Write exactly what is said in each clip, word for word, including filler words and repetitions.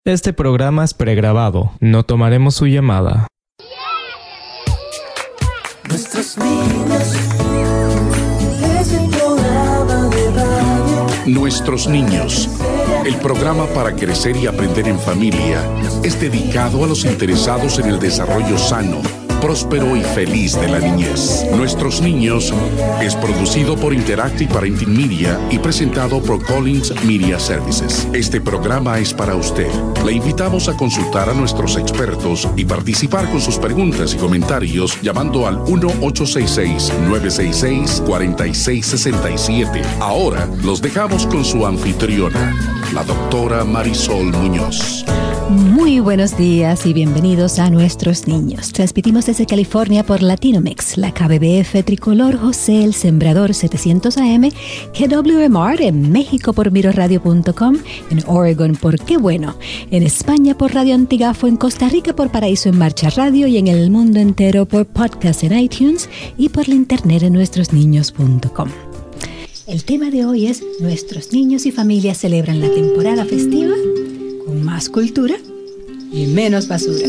Este programa es pregrabado. No tomaremos su llamada. Nuestros niños, es el programa de radio. Nuestros niños, el programa para crecer y aprender en familia, es dedicado a los interesados en el desarrollo sano, próspero y feliz de la niñez. Nuestros niños es producido por Interactive Parenting Media y presentado por Collins Media Services. Este programa es para usted. Le invitamos a consultar a nuestros expertos y participar con sus preguntas y comentarios llamando al uno ocho seis seis, nueve seis seis, cuatro seis seis siete. Ahora los dejamos con su anfitriona, la doctora Marisol Muñoz. Muy buenos días y bienvenidos a Nuestros Niños. Transmitimos desde California por Latinomex, la K B B F Tricolor José el Sembrador setecientos A M, K W M R en México por miro radio punto com, en Oregon por Qué Bueno, en España por Radio Antigafo, en Costa Rica por Paraíso en Marcha Radio y en el mundo entero por podcast en iTunes y por la internet en nuestros niños punto com. El tema de hoy es: nuestros niños y familias celebran la temporada festiva con más cultura y menos basura.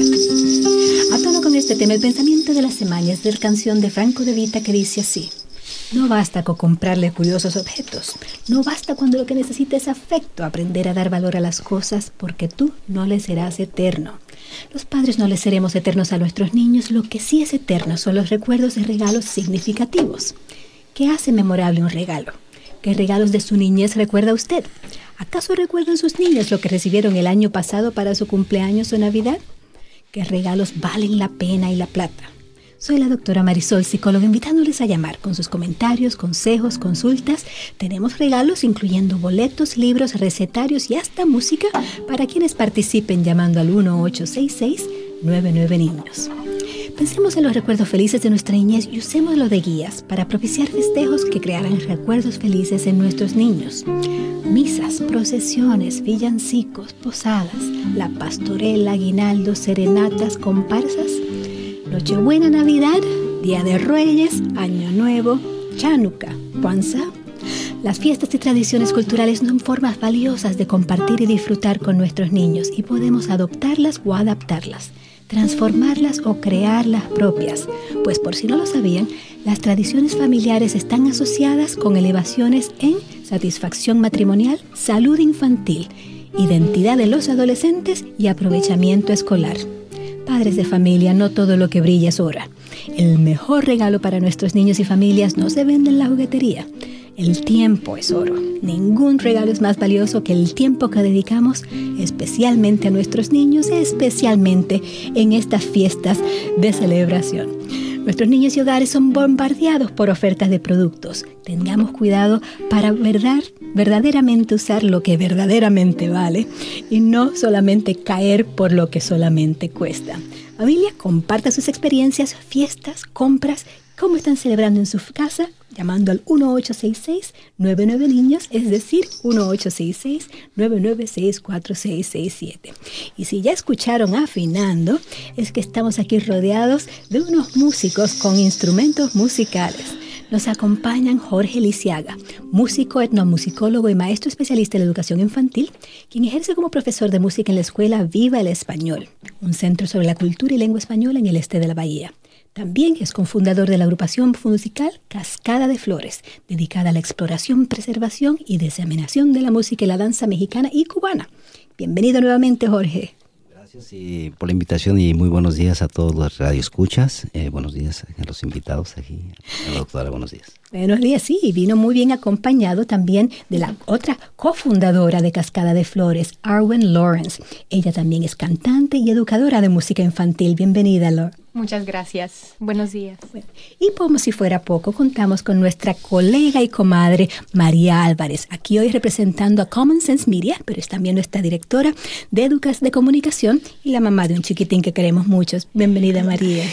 A tono con este tema, el pensamiento de la semana es de la canción de Franco De Vita que dice así: no basta con comprarle curiosos objetos, no basta cuando lo que necesita es afecto, aprender a dar valor a las cosas, porque tú no le serás eterno. Los padres no les seremos eternos a nuestros niños, lo que sí es eterno son los recuerdos de regalos significativos. ¿Qué hace memorable un regalo? ¿Qué regalos de su niñez recuerda usted? ¿Acaso recuerdan sus niños lo que recibieron el año pasado para su cumpleaños o Navidad? ¿Qué regalos valen la pena y la plata? Soy la doctora Marisol, psicóloga, invitándoles a llamar con sus comentarios, consejos, consultas. Tenemos regalos incluyendo boletos, libros, recetarios y hasta música para quienes participen llamando al uno ocho seis seis, nueve nueve niños. Pensemos en los recuerdos felices de nuestra niñez y usémoslo de guías para propiciar festejos que crearán recuerdos felices en nuestros niños. Misas, procesiones, villancicos, posadas, la pastorela, aguinaldos, serenatas, comparsas, Nochebuena, Navidad, Día de Reyes, Año Nuevo, Chanukah, Kwanzaa. Las fiestas y tradiciones culturales son formas valiosas de compartir y disfrutar con nuestros niños y podemos adoptarlas o adaptarlas, transformarlas o crear las propias, pues por si no lo sabían, las tradiciones familiares están asociadas con elevaciones en satisfacción matrimonial, salud infantil, identidad de los adolescentes y aprovechamiento escolar. Padres de familia, no todo lo que brilla es oro. El mejor regalo para nuestros niños y familias no se vende en la juguetería. El tiempo es oro. Ningún regalo es más valioso que el tiempo que dedicamos especialmente a nuestros niños, especialmente en estas fiestas de celebración. Nuestros niños y hogares son bombardeados por ofertas de productos. Tengamos cuidado para verdad, verdaderamente usar lo que verdaderamente vale y no solamente caer por lo que solamente cuesta. Familia, comparta sus experiencias, fiestas, compras, cómo están celebrando en su casa, llamando al uno ocho seis seis, nueve nueve niños, es decir, uno ocho seis seis, nueve nueve seis, cuatro seis seis siete. Y si ya escucharon afinando, es que estamos aquí rodeados de unos músicos con instrumentos musicales. Nos acompañan Jorge Lisiaga, músico, etnomusicólogo y maestro especialista en la educación infantil, quien ejerce como profesor de música en la escuela Viva el Español, un centro sobre la cultura y lengua española en el este de la Bahía. También es cofundador de la agrupación musical Cascada de Flores, dedicada a la exploración, preservación y diseminación de la música y la danza mexicana y cubana. Bienvenido nuevamente, Jorge. Gracias y por la invitación y muy buenos días a todos los radioescuchas. Eh, buenos días a los invitados aquí. A la doctora, buenos días. Buenos días, sí, y vino muy bien acompañado también de la otra cofundadora de Cascada de Flores, Arwen Lawrence. Ella también es cantante y educadora de música infantil. Bienvenida, Lawrence. Muchas gracias. Buenos días. Bueno, y como si fuera poco, contamos con nuestra colega y comadre María Álvarez, aquí hoy representando a Common Sense Media, pero es también nuestra directora de Educación de Comunicación y la mamá de un chiquitín que queremos muchos. Bienvenida, María.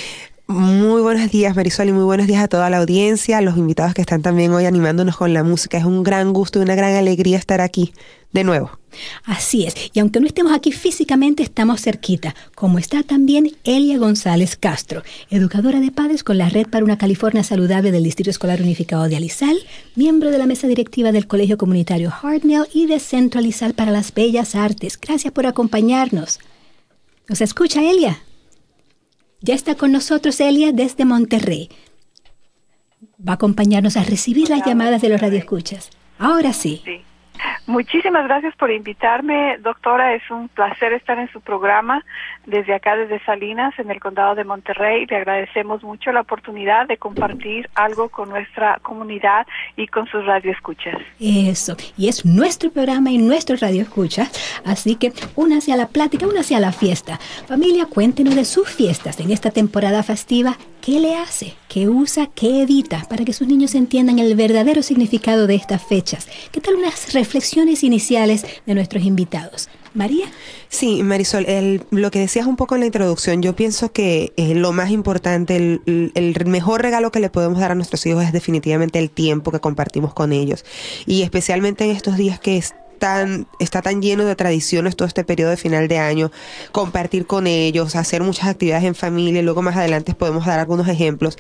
Muy buenos días, Marisol, y muy buenos días a toda la audiencia, a los invitados que están también hoy animándonos con la música. Es un gran gusto y una gran alegría estar aquí de nuevo. Así es, y aunque no estemos aquí físicamente, estamos cerquita, como está también Elia González Castro, educadora de padres con la Red para una California Saludable del Distrito Escolar Unificado de Alizal, miembro de la mesa directiva del Colegio Comunitario Hartnell y de Centro Alizal para las Bellas Artes. Gracias por acompañarnos. ¿Nos escucha, Elia? Ya está con nosotros Elia desde Monterrey. Va a acompañarnos a recibir las llamadas de los radioescuchas. Ahora sí. Sí. Muchísimas gracias por invitarme, doctora. Es un placer estar en su programa desde acá, desde Salinas, en el condado de Monterrey. Le agradecemos mucho la oportunidad de compartir algo con nuestra comunidad y con sus radioescuchas. Eso, y es nuestro programa y nuestro radioescuchas, así que únase a la plática, únase a la fiesta. Familia, cuéntenos de sus fiestas en esta temporada festiva. ¿Qué le hace? ¿Qué usa? ¿Qué evita? Para que sus niños entiendan el verdadero significado de estas fechas. ¿Qué tal unas reflexiones iniciales de nuestros invitados? María. Sí, Marisol, el, lo que decías un poco en la introducción, yo pienso que eh, lo más importante, el, el mejor regalo que le podemos dar a nuestros hijos es definitivamente el tiempo que compartimos con ellos. Y especialmente en estos días que es Tan, está tan lleno de tradiciones todo este periodo de final de año, compartir con ellos, hacer muchas actividades en familia, y luego más adelante podemos dar algunos ejemplos.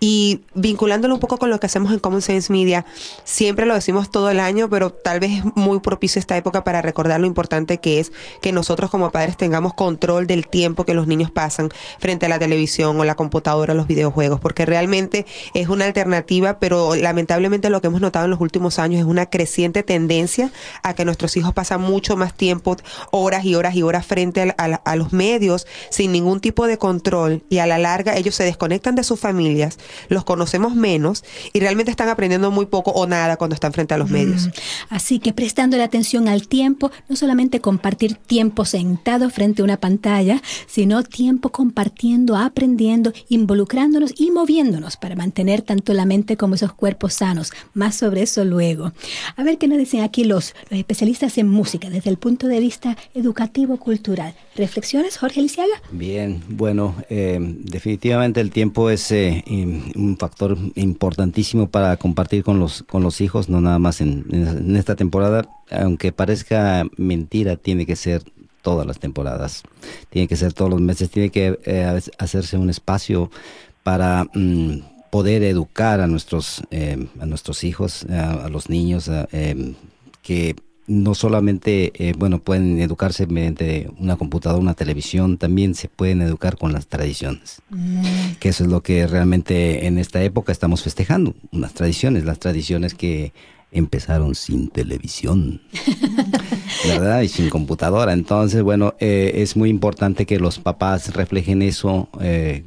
Y vinculándolo un poco con lo que hacemos en Common Sense Media, siempre lo decimos todo el año, pero tal vez es muy propicio esta época para recordar lo importante que es que nosotros como padres tengamos control del tiempo que los niños pasan frente a la televisión o la computadora o los videojuegos, porque realmente es una alternativa, pero lamentablemente lo que hemos notado en los últimos años es una creciente tendencia a que nuestros hijos pasan mucho más tiempo, horas y horas y horas frente a, a, a los medios sin ningún tipo de control, y a la larga ellos se desconectan de sus familias, los conocemos menos y realmente están aprendiendo muy poco o nada cuando están frente a los medios. Mm, así que prestando la atención al tiempo, no solamente compartir tiempo sentado frente a una pantalla, sino tiempo compartiendo, aprendiendo, involucrándonos y moviéndonos para mantener tanto la mente como esos cuerpos sanos. Más sobre eso luego. A ver qué nos dicen aquí los, los especialistas en música desde el punto de vista educativo-cultural. ¿Reflexiones, Jorge Lisiaga? Bien, bueno, eh, definitivamente el tiempo es eh, un factor importantísimo para compartir con los con los hijos, no nada más en, en esta temporada. Aunque parezca mentira, tiene que ser todas las temporadas, tiene que ser todos los meses, tiene que eh, hacerse un espacio para Mm, poder educar a nuestros eh, a nuestros hijos, a, a los niños, a, eh, que no solamente, eh, bueno, pueden educarse mediante una computadora, una televisión, también se pueden educar con las tradiciones. Mm. Que eso es lo que realmente en esta época estamos festejando, unas tradiciones, las tradiciones que empezaron sin televisión, ¿verdad? Y sin computadora. Entonces, bueno, eh, es muy importante que los papás reflejen eso eh,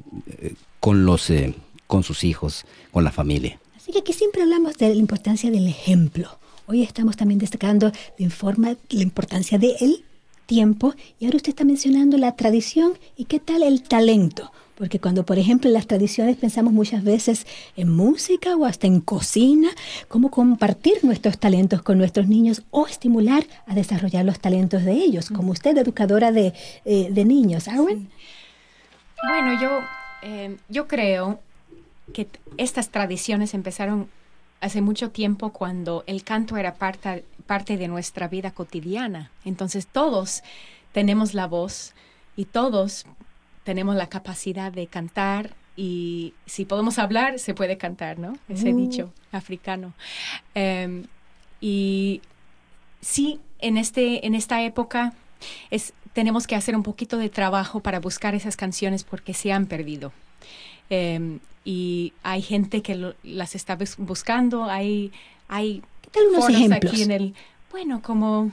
con los eh, con sus hijos, con la familia. Así que aquí siempre hablamos de la importancia del ejemplo. Hoy estamos también destacando de informa, la importancia del tiempo, y ahora usted está mencionando la tradición y qué tal el talento. Porque cuando, por ejemplo, en las tradiciones pensamos muchas veces en música o hasta en cocina, cómo compartir nuestros talentos con nuestros niños o estimular a desarrollar los talentos de ellos, como usted, educadora de, eh, de niños. ¿Arwen? Sí. Bueno, yo, eh, yo creo que estas tradiciones empezaron hace mucho tiempo, cuando el canto era parte, parte de nuestra vida cotidiana. Entonces todos tenemos la voz y todos tenemos la capacidad de cantar, y si podemos hablar, se puede cantar, ¿no? Ese uh. dicho africano. Um, y sí, en, este, en esta época es, tenemos que hacer un poquito de trabajo para buscar esas canciones porque se han perdido. Um, y hay gente que lo, las está bus- buscando, hay, hay ¿qué tal unos ejemplos? Aquí en el, bueno, como,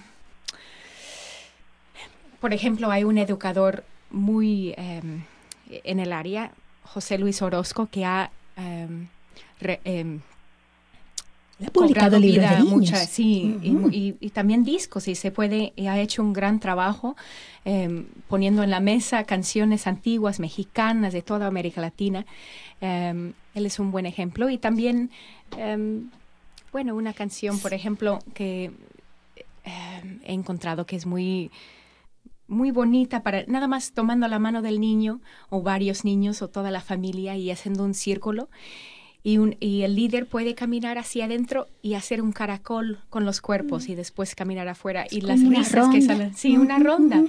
por ejemplo, hay un educador muy um, en el área, José Luis Orozco, que ha um, re, um, ha publicado libros de niños. Mucha, sí, uh-huh. y, y, y también discos, y se puede, y ha hecho un gran trabajo um, poniendo en la mesa canciones antiguas, mexicanas, de toda América Latina. Um, él es un buen ejemplo. Y también, um, bueno, una canción, por ejemplo, que um, he encontrado que es muy, muy bonita para nada más tomando la mano del niño o varios niños o toda la familia y haciendo un círculo. Y, un, y el líder puede caminar hacia adentro y hacer un caracol con los cuerpos mm. y después caminar afuera. Es y las risas que salen. Sí, una ronda.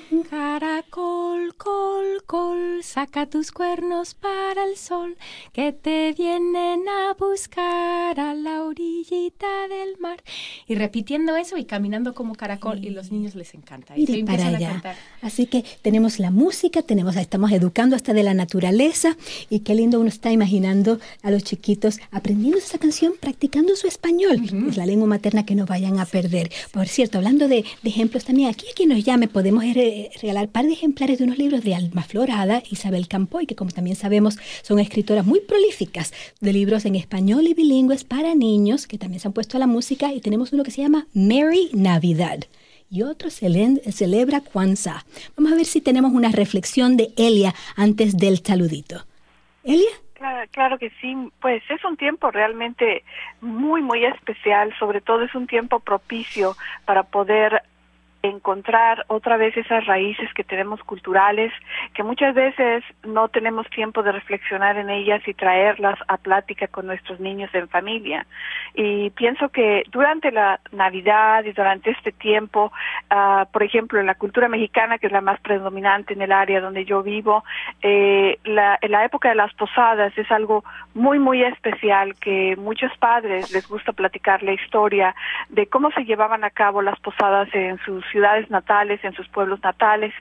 Caracol, col, col, saca tus cuernos para el sol, que te vienen a buscar a la orillita del mar. Y repitiendo eso y caminando como caracol, sí. y los niños les encanta. Mire y para allá. Así que tenemos la música, tenemos, estamos educando hasta de la naturaleza, y qué lindo uno está imaginando a los chiquitos aprendiendo esta canción, practicando su español. Uh-huh. Es la lengua materna que no vayan a perder. Por cierto, hablando de, de ejemplos también, aquí a quien nos llame podemos re- regalar par de ejemplares de unos libros de Alma Florada, Isabel Campoy, que como también sabemos son escritoras muy prolíficas de libros en español y bilingües para niños, que también se han puesto a la música, y tenemos uno que se llama Merry Navidad. Y otro cele- celebra Kwanzaa. Vamos a ver si tenemos una reflexión de Elia antes del saludito. ¿Elia? Claro, claro que sí, pues es un tiempo realmente muy, muy especial, sobre todo es un tiempo propicio para poder encontrar otra vez esas raíces que tenemos culturales, que muchas veces no tenemos tiempo de reflexionar en ellas y traerlas a plática con nuestros niños en familia. Y pienso que durante la Navidad y durante este tiempo, uh, por ejemplo, en la cultura mexicana, que es la más predominante en el área donde yo vivo, eh, la, en la época de las posadas es algo muy, muy especial, que muchos padres les gusta platicar la historia de cómo se llevaban a cabo las posadas en sus ciudades natales, en sus pueblos natales,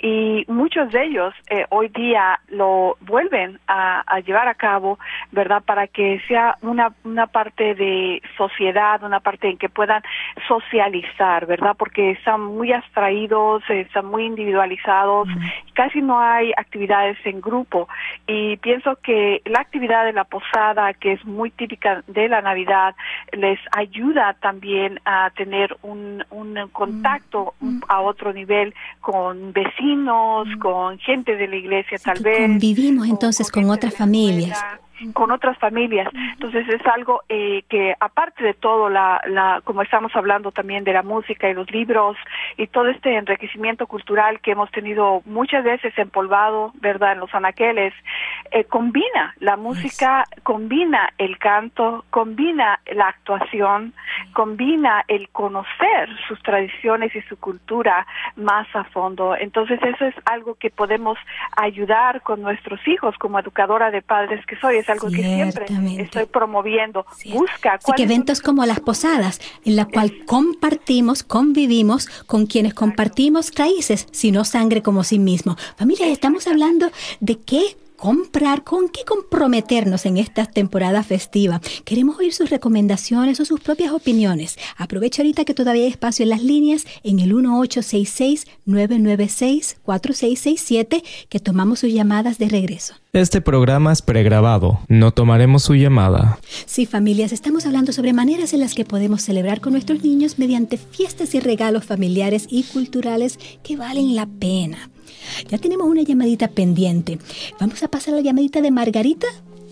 y muchos de ellos eh, hoy día lo vuelven a, a llevar a cabo, ¿verdad?, para que sea una, una parte de sociedad, una parte en que puedan socializar, ¿verdad?, porque están muy abstraídos, eh, están muy individualizados, mm. casi no hay actividades en grupo, y pienso que la actividad de la posada, que es muy típica de la Navidad, les ayuda también a tener un, un contacto mm. a otro nivel con vecinos, mm. con gente de la iglesia, sí, tal vez. Convivimos entonces con, con otras familias. Con otras familias. Entonces es algo eh, que, aparte de todo, la, la, como estamos hablando también de la música y los libros y todo este enriquecimiento cultural que hemos tenido muchas veces empolvado, ¿verdad?, en los anaqueles, eh, combina la música, yes. combina el canto, combina la actuación, combina el conocer sus tradiciones y su cultura más a fondo. Entonces eso es algo que podemos ayudar con nuestros hijos, como educadora de padres que soy. Es algo que siempre estoy promoviendo. Sí. Busca. Así que eventos como las posadas, en la cual compartimos, convivimos con quienes Exacto. compartimos raíces, sino sangre como sí mismo. Familia, estamos hablando de qué comprar, con qué comprometernos en esta temporada festiva. Queremos oír sus recomendaciones o sus propias opiniones. Aprovecha ahorita que todavía hay espacio en las líneas en el uno ocho seis seis, nueve nueve seis, cuatro seis seis siete, que tomamos sus llamadas de regreso. Este programa es pregrabado. No tomaremos su llamada. Sí, familias, estamos hablando sobre maneras en las que podemos celebrar con nuestros niños mediante fiestas y regalos familiares y culturales que valen la pena. Ya tenemos una llamadita pendiente. Vamos a pasar a la llamadita de Margarita.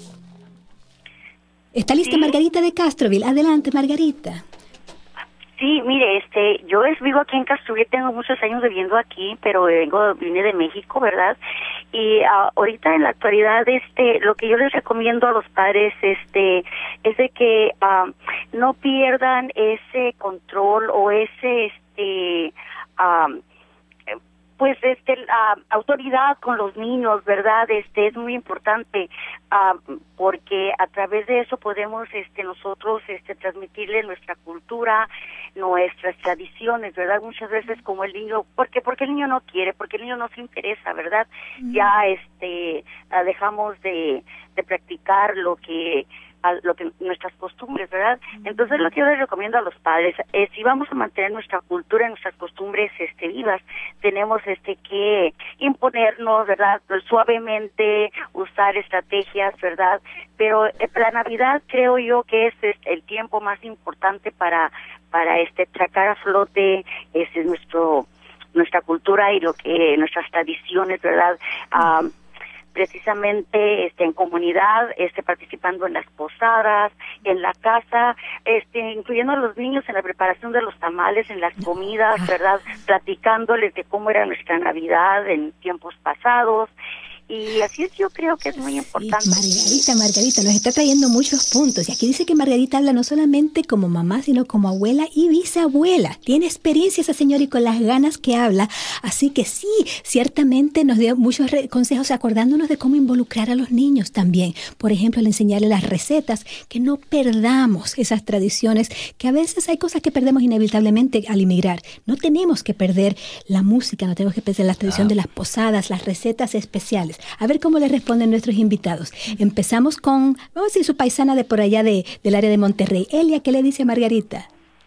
¿Está lista ¿Sí? Margarita de Castroville? Adelante, Margarita. Sí, mire, este, yo es, vivo aquí en Castroville, tengo muchos años viviendo aquí, pero vengo, vine de México, ¿verdad? Y uh, ahorita en la actualidad, este, lo que yo les recomiendo a los padres, este, es de que uh, no pierdan ese control o ese, este, um, pues este la uh, autoridad con los niños, ¿verdad? Este es muy importante uh, porque a través de eso podemos este nosotros este transmitirle nuestra cultura, nuestras tradiciones, ¿verdad? Muchas veces como el niño, porque porque el niño no quiere, porque el niño no se interesa, ¿verdad? Mm. Ya este uh, dejamos de de practicar lo que a lo que nuestras costumbres, ¿verdad? Entonces lo que yo les recomiendo a los padres es, si vamos a mantener nuestra cultura y nuestras costumbres este vivas, tenemos este que imponernos, ¿verdad? Suavemente, usar estrategias, ¿verdad? Pero eh, la Navidad creo yo que es, es el tiempo más importante para para este sacar a flote este nuestro nuestra cultura y lo que nuestras tradiciones, ¿verdad? Um, precisamente este, en comunidad, este, participando en las posadas, en la casa, este, incluyendo a los niños en la preparación de los tamales, en las comidas, ¿verdad? Platicándoles de cómo era nuestra Navidad en tiempos pasados. Y así es, yo creo que es muy importante. Sí, Margarita, Margarita, nos está trayendo muchos puntos. Y aquí dice que Margarita habla no solamente como mamá, sino como abuela y bisabuela. Tiene experiencia esa señora y con las ganas que habla. Así que sí, ciertamente nos dio muchos consejos acordándonos de cómo involucrar a los niños también. Por ejemplo, al enseñarles las recetas, que no perdamos esas tradiciones, que a veces hay cosas que perdemos inevitablemente al inmigrar. No tenemos que perder la música, no tenemos que perder la tradición de las posadas, las recetas especiales. A ver cómo le responden nuestros invitados. Empezamos con, vamos a decir, su paisana de por allá de, del área de Monterrey. Elia, ¿qué le dice a Margarita?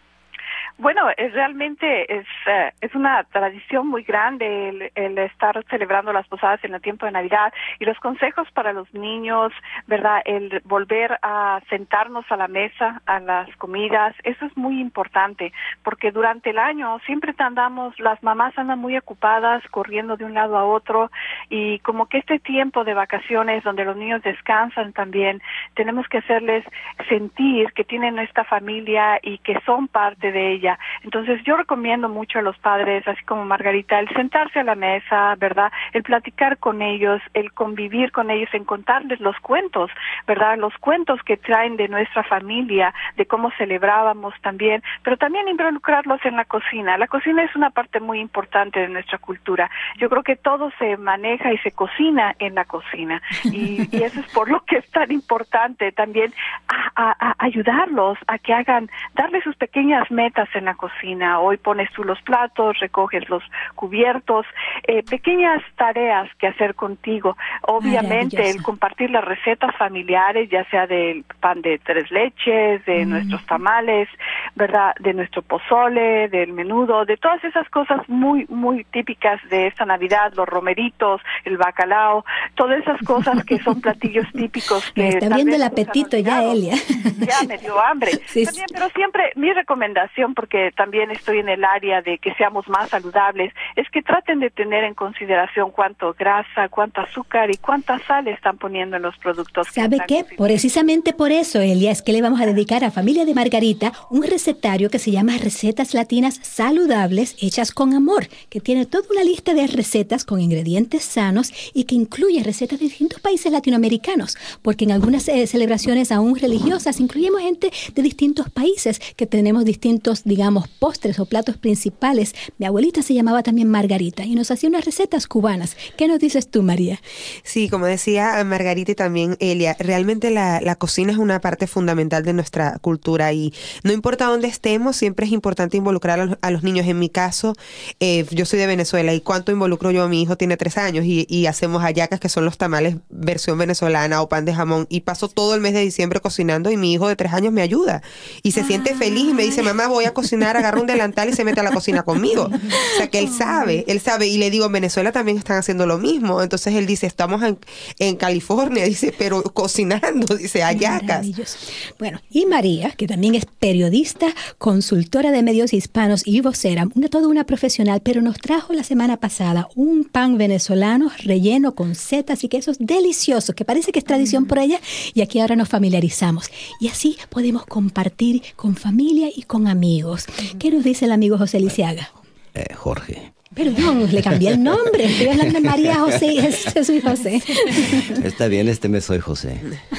Bueno, es realmente es uh, es una tradición muy grande el, el estar celebrando las posadas en el tiempo de Navidad y los consejos para los niños, ¿verdad? El volver a sentarnos a la mesa, a las comidas, eso es muy importante porque durante el año siempre andamos, las mamás andan muy ocupadas corriendo de un lado a otro y como que este tiempo de vacaciones donde los niños descansan también, tenemos que hacerles sentir que tienen esta familia y que son parte de ella. Entonces yo recomiendo mucho a los padres, así como Margarita, el sentarse a la mesa, ¿verdad? El platicar con ellos, el convivir con ellos, en contarles los cuentos, ¿verdad? Los cuentos que traen de nuestra familia, de cómo celebrábamos también, pero también involucrarlos en la cocina. La cocina es una parte muy importante de nuestra cultura. Yo creo que todo se maneja y se cocina en la cocina y, y eso es por lo que es tan importante también a, a, a ayudarlos a que hagan, darles sus pequeñas metas en la cocina. Hoy pones tú los platos, recoges los cubiertos, eh, pequeñas tareas que hacer contigo. Obviamente el compartir las recetas familiares, ya sea del pan de tres leches, de mm. nuestros tamales, ¿verdad? De nuestro pozole, del menudo, de todas esas cosas muy, muy típicas de esta Navidad, los romeritos, el bacalao, todas esas cosas que son platillos típicos. Que me está viendo el apetito ya, Elia. Ya me dio hambre. Sí, también, pero siempre mi recomendación, porque también estoy en el área de que seamos más saludables, es que traten de tener en consideración cuánto grasa, cuánto azúcar y cuánta sal están poniendo en los productos. ¿Sabe qué? Precisamente por eso, Elia, es que le vamos a dedicar a Familia de Margarita un recetario que se llama Recetas Latinas Saludables Hechas con Amor, que tiene toda una lista de recetas con ingredientes sanos y que incluye recetas de distintos países latinoamericanos, porque en algunas eh, celebraciones aún religiosas incluimos gente de distintos países que tenemos distintos, digamos, postres o platos principales. Mi abuelita se llamaba también Margarita y nos hacía unas recetas cubanas. ¿Qué nos dices tú, María? Sí, como decía Margarita y también Elia, realmente la, la cocina es una parte fundamental de nuestra cultura y no importa dónde estemos, siempre es importante involucrar a los, a los niños. En mi caso, eh, yo soy de Venezuela y ¿cuánto involucro yo a mi hijo? Tiene tres años y, y hacemos hallacas, que son los tamales versión venezolana o pan de jamón, y paso todo el mes de diciembre cocinando y mi hijo de tres años me ayuda y se ah. siente feliz y me dice, mamá, voy a cocinar, agarra un delantal y se mete a la cocina conmigo. O sea que él sabe, él sabe. Y le digo, en Venezuela también están haciendo lo mismo. Entonces él dice, estamos en, en California, dice, pero cocinando, dice, hallacas. Bueno, y María, que también es periodista, consultora de medios hispanos y vocera, una toda una profesional, pero nos trajo la semana pasada un pan venezolano relleno con setas y quesos deliciosos, que parece que es tradición mm. por ella, y aquí ahora nos familiarizamos. Y así podemos compartir con familia y con amigos. Mm. ¿Qué nos dice el amigo José Lisiaga? Eh, Jorge. Perdón, le cambié el nombre. Estoy hablando de María José y soy José. Está bien, este mes soy José.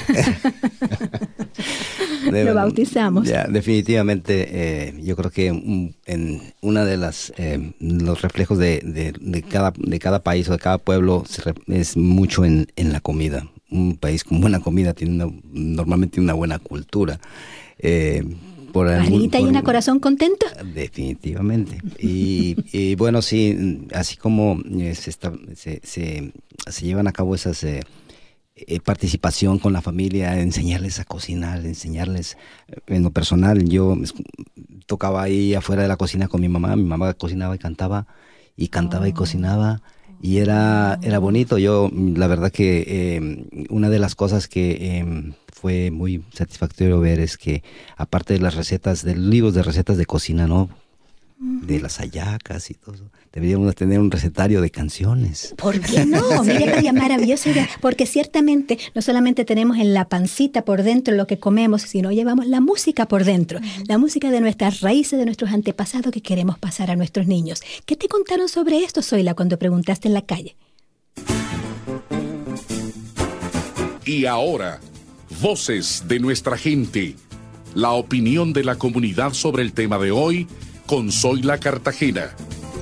De, Lo bautizamos. Ya, definitivamente, eh, yo creo que un, en una de las eh, los reflejos de, de, de cada de cada país o de cada pueblo se re, es mucho en, en la comida. Un país con buena comida tiene una, normalmente una buena cultura. Eh, Por Margarita y una corazón contento. Definitivamente. Y, y bueno, sí, así como eh, se, está, se, se, se llevan a cabo esas eh, eh, participación con la familia, enseñarles a cocinar, enseñarles eh, en lo personal. Yo tocaba ahí afuera de la cocina con mi mamá, mi mamá cocinaba y cantaba, y cantaba oh. y cocinaba. Y era, era bonito. Yo, la verdad que eh, una de las cosas que eh, fue muy satisfactorio ver es que, aparte de las recetas, de libros de recetas de cocina, ¿no? de las hallacas y todo eso. Deberíamos tener un recetario de canciones. ¿Por qué no? Mira qué maravillosa idea. Porque ciertamente no solamente tenemos en la pancita por dentro lo que comemos, sino llevamos la música por dentro. La música de nuestras raíces, de nuestros antepasados que queremos pasar a nuestros niños. ¿Qué te contaron sobre esto, Zoila, cuando preguntaste en la calle? Y ahora, voces de nuestra gente. La opinión de la comunidad sobre el tema de hoy con Zoila Cartagena.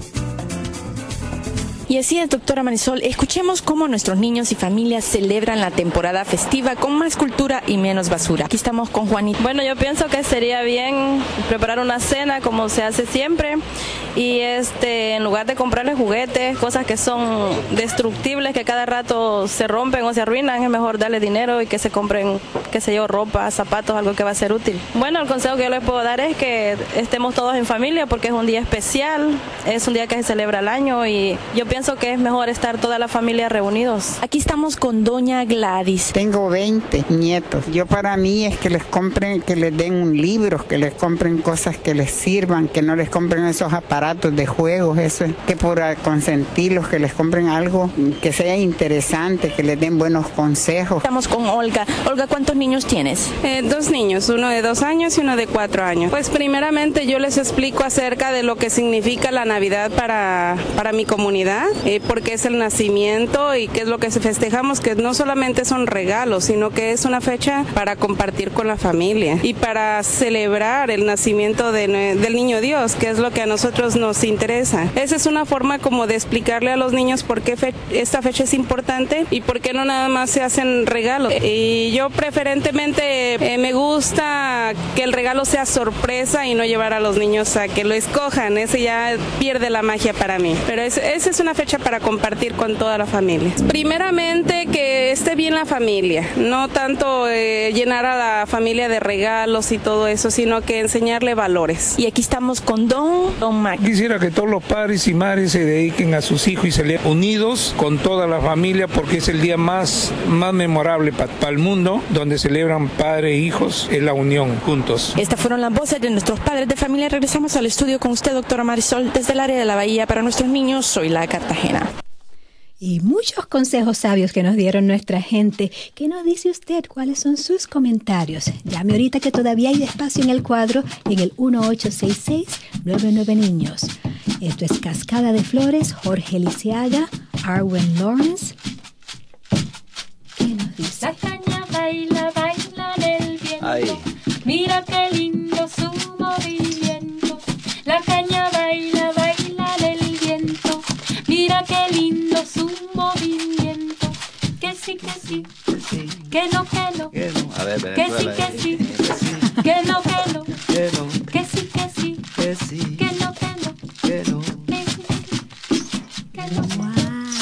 Y así es, doctora Marisol, escuchemos cómo nuestros niños y familias celebran la temporada festiva con más cultura y menos basura. Aquí estamos con Juanita. Bueno, yo pienso que sería bien preparar una cena como se hace siempre y este en lugar de comprarles juguetes, cosas que son destructibles, que cada rato se rompen o se arruinan, es mejor darle dinero y que se compren, qué sé yo, ropa, zapatos, algo que va a ser útil. Bueno, el consejo que yo les puedo dar es que estemos todos en familia porque es un día especial, es un día que se celebra al año y yo pienso que es mejor estar toda la familia reunidos. Aquí estamos con doña Gladys. Tengo veinte nietos. Yo para mí es que les compren, que les den un libro, que les compren cosas que les sirvan, que no les compren esos aparatos de juegos, eso es que por consentirlos, que les compren algo que sea interesante, que les den buenos consejos. Estamos con Olga. Olga, ¿cuántos niños tienes? Eh, dos niños, uno de dos años y uno de cuatro años. Pues primeramente yo les explico acerca de lo que significa la Navidad para, para mi comunidad. Eh, porque es el nacimiento y qué es lo que festejamos, que no solamente son regalos, sino que es una fecha para compartir con la familia y para celebrar el nacimiento de, del niño Dios, que es lo que a nosotros nos interesa. Esa es una forma como de explicarle a los niños por qué fe esta fecha es importante y por qué no nada más se hacen regalos. Y yo preferentemente eh, me gusta que el regalo sea sorpresa y no llevar a los niños a que lo escojan, ese ya pierde la magia para mí. Pero es, esa es una fecha para compartir con toda la familia. Primeramente que esté bien la familia, no tanto eh, llenar a la familia de regalos y todo eso, sino que enseñarle valores. Y aquí estamos con Don, Don Mac. Quisiera que todos los padres y madres se dediquen a sus hijos y se celebren unidos con toda la familia porque es el día más, más memorable para pa el mundo, donde celebran padres e hijos en la unión juntos. Estas fueron las voces de nuestros padres de familia. Regresamos al estudio con usted, doctora Marisol, desde el área de la Bahía para nuestros niños. Soy la Cartagena. Y muchos consejos sabios que nos dieron nuestra gente. ¿Qué nos dice usted? ¿Cuáles son sus comentarios? Llame ahorita que todavía hay espacio en el cuadro en el uno ocho seis seis nueve nueve niños. Esto es Cascada de Flores, Jorge Lisiaga, Arwen Lawrence. ¿Qué nos dice? La caña baila, baila en el viento. Ay. Mira qué lindo su movimiento. La caña baila, baila en el viento. Mira qué lindo su movimiento. Que sí, que sí, que, sí. que no, que no. Que, no. A ver, que sí, que sí, que no, que no. Que no. Que sí, que sí, que sí. Que no, que no. Que no. Que sí, que no. Wow.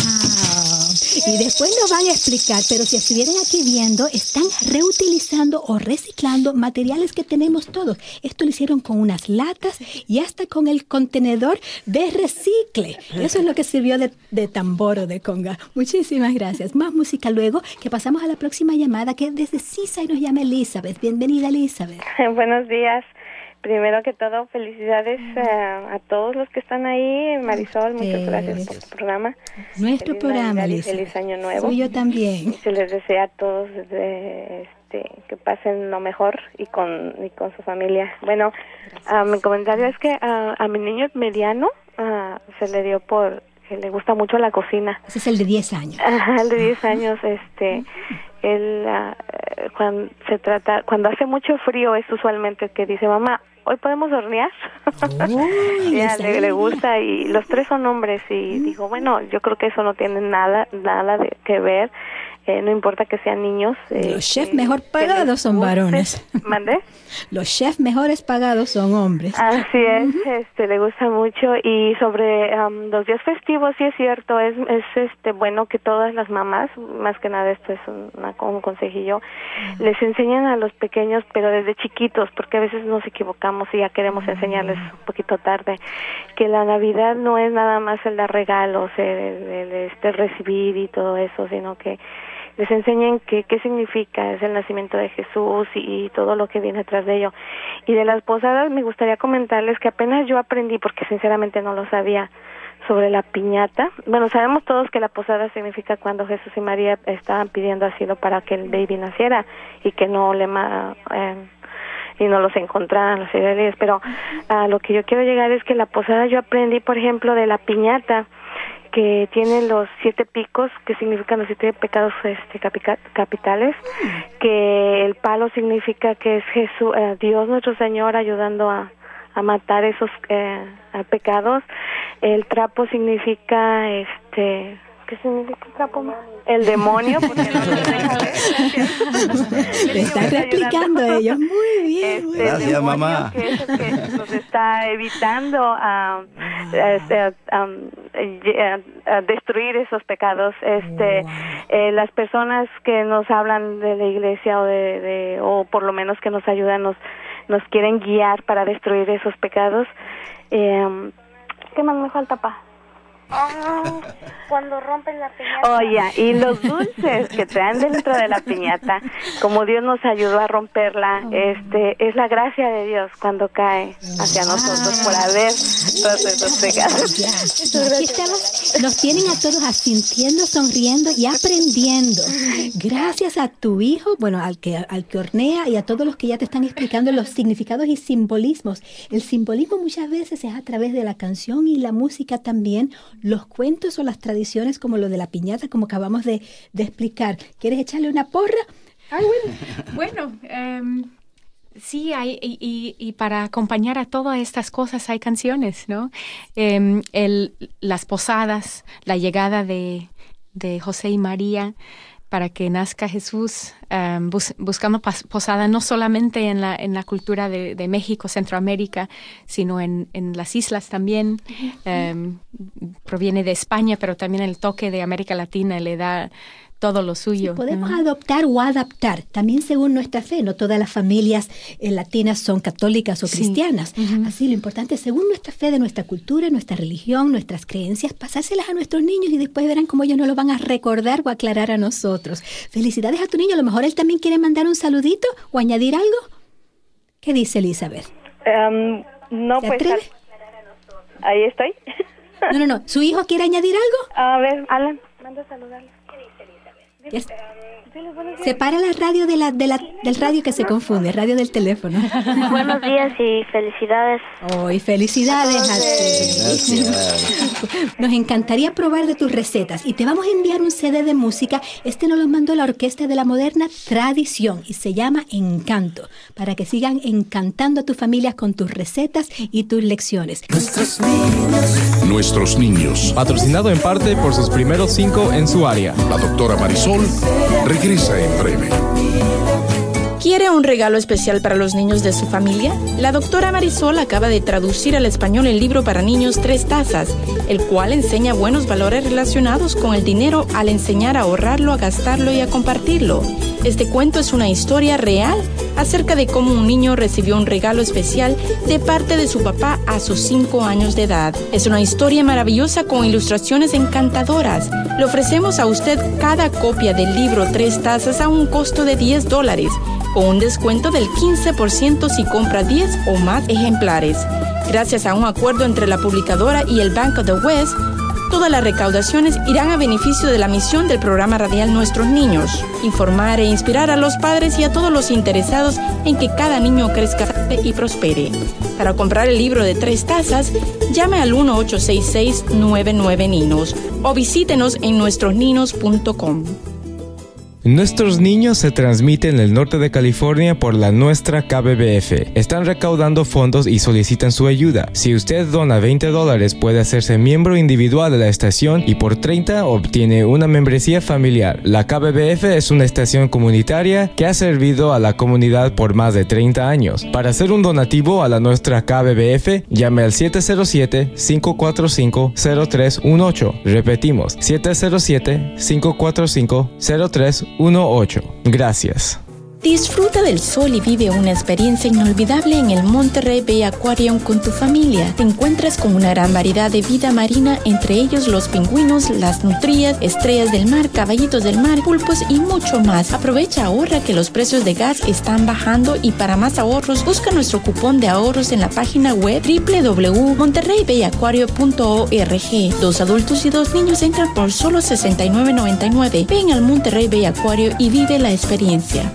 Y después nos van a explicar, pero si estuvieran aquí viendo, están reutilizando o reciclando materiales que tenemos todos. Esto lo hicieron con unas latas y hasta con el contenedor de recicle. Eso es lo que sirvió de, de tambor o de conga. Muchísimas gracias. Más música luego, que pasamos a la próxima llamada, que desde Sisa y nos llama Elizabeth. Bienvenida, Elizabeth. Buenos días. Primero que todo, felicidades uh, a todos los que están ahí. Marisol, muchas gracias por tu programa. Nuestro feliz programa, Navidad y feliz Año Nuevo. Soy yo también. Y se les desea a todos de, este, que pasen lo mejor y con, y con su familia. Bueno, uh, mi comentario es que uh, a mi niño mediano uh, se le dio por que le gusta mucho la cocina. Ese es el de diez años. Ajá, el de diez años, este... Él, uh, cuando se trata, cuando hace mucho frío es usualmente que dice, mamá, ¿hoy podemos hornear? Uy, ya, le, le gusta y los tres son hombres y mm. digo, bueno, yo creo que eso no tiene nada, nada de que ver. Eh, no importa que sean niños. Eh, Los chefs mejor pagados son varones. ¿Mandé? Los chefs mejores pagados son hombres. Así es, uh-huh. este, le gusta mucho. Y sobre um, los días festivos, sí es cierto, es, es este bueno que todas las mamás, más que nada esto es una, un consejillo, uh-huh. les enseñan a los pequeños, pero desde chiquitos, porque a veces nos equivocamos y ya queremos uh-huh. enseñarles un poquito tarde, que la Navidad no es nada más el dar regalos, el, el, el este, recibir y todo eso, sino que les enseñen qué, qué significa es el nacimiento de Jesús y, y todo lo que viene atrás de ello. Y de las posadas me gustaría comentarles que apenas yo aprendí, porque sinceramente no lo sabía, sobre la piñata. Bueno, sabemos todos que la posada significa cuando Jesús y María estaban pidiendo asilo para que el baby naciera y que no le ma, eh, y no los encontraran los israelíes, pero a lo que yo quiero llegar es que la posada yo aprendí, por ejemplo, de la piñata, que tiene los siete picos, que significan los siete pecados este, capica, capitales, que el palo significa que es Jesús, eh, Dios nuestro Señor ayudando a a matar esos eh, pecados. El trapo significa, este, ¿qué significa el trapo? El demonio, porque no nos deja ver. Te están replicando ellos. Muy bien. Este, Gracias, demonio, mamá. que es el que nos está evitando a, este, um, a destruir esos pecados. Este, wow. eh, las personas que nos hablan de la iglesia o de, de o por lo menos que nos ayudan, nos nos quieren guiar para destruir esos pecados. Eh, ¿Qué más me falta, pa? Oh, cuando rompen la piñata. Oh, ya, y los dulces que traen dentro de la piñata, como Dios nos ayudó a romperla, este, es la gracia de Dios cuando cae hacia nosotros por haber todos esos pecados. Aquí estamos, nos tienen a todos asintiendo, sonriendo y aprendiendo. Gracias a tu hijo, bueno, al que, al que hornea y a todos los que ya te están explicando los significados y simbolismos. El simbolismo muchas veces es a través de la canción y la música también. Los cuentos o las tradiciones como lo de la piñata, como acabamos de, de explicar. ¿Quieres echarle una porra? Ah, bueno, bueno um, sí, hay, y, y, y para acompañar a todas estas cosas hay canciones, ¿no? Um, el, las posadas, la llegada de, de José y María para que nazca Jesús, um, bus, buscando pas, posada no solamente en la, en la cultura de, de México, Centroamérica, sino en, en las islas también. Um, proviene de España, pero también el toque de América Latina le da todo lo suyo. Sí, podemos uh-huh. adoptar o adaptar, también según nuestra fe. No todas las familias eh, latinas son católicas o sí. cristianas. Uh-huh. Así, lo importante es, según nuestra fe, de nuestra cultura, nuestra religión, nuestras creencias, pasárselas a nuestros niños y después verán cómo ellos nos lo van a recordar o aclarar a nosotros. Felicidades a tu niño. A lo mejor él también quiere mandar un saludito o añadir algo. ¿Qué dice Elizabeth? Um, no, pues... Atreve? Ahí estoy. No, no, no. ¿Su hijo quiere añadir algo? A ver, Alan, manda a saludarlo. Yes. Separa la radio de la, de la, del radio que se confunde, radio del teléfono. Buenos días y felicidades. Oh, y felicidades a ti. Gracias. Nos encantaría probar de tus recetas y te vamos a enviar un C D de música. Este nos lo mandó la Orquesta de la Moderna Tradición y se llama Encanto, para que sigan encantando a tus familias con tus recetas y tus lecciones. Nuestros niños. Nuestros niños. Patrocinado en parte por sus primeros cinco en su área. La doctora Marisol regresa en breve. ¿Quiere un regalo especial para los niños de su familia? La doctora Marisol acaba de traducir al español el libro para niños Tres Tazas, el cual enseña buenos valores relacionados con el dinero al enseñar a ahorrarlo, a gastarlo y a compartirlo. Este cuento es una historia real acerca de cómo un niño recibió un regalo especial de parte de su papá a sus cinco años de edad. Es una historia maravillosa con ilustraciones encantadoras. Le ofrecemos a usted cada copia del libro Tres Tazas a un costo de diez dólares, con un descuento del quince por ciento si compra diez o más ejemplares. Gracias a un acuerdo entre la publicadora y el Bank of the West, todas las recaudaciones irán a beneficio de la misión del programa radial Nuestros Niños: informar e inspirar a los padres y a todos los interesados en que cada niño crezca y prospere. Para comprar el libro de Tres Tazas, llame al uno ocho seis seis nueve nueve ninos o visítenos en nuestros ninos punto com. Nuestros Niños se transmite en el norte de California por la nuestra K B B F. Están recaudando fondos y solicitan su ayuda. Si usted dona veinte dólares, puede hacerse miembro individual de la estación y por treinta obtiene una membresía familiar. La K B B F es una estación comunitaria que ha servido a la comunidad por más de treinta años. Para hacer un donativo a la nuestra K B B F, llame al siete cero siete, cinco cuatro cinco, cero tres uno ocho. Repetimos, siete cero siete, cinco cuatro cinco, cero tres uno ocho. Gracias. Disfruta del sol y vive una experiencia inolvidable en el Monterey Bay Aquarium con tu familia. Te encuentras con una gran variedad de vida marina, entre ellos los pingüinos, las nutrias, estrellas del mar, caballitos del mar, pulpos y mucho más. Aprovecha ahora que los precios de gas están bajando y para más ahorros busca nuestro cupón de ahorros en la página web doble u doble u doble u punto monterrey bay aquario punto org. Dos adultos y dos niños entran por solo sesenta y nueve noventa y nueve. Ven al Monterrey Bay Aquario y vive la experiencia.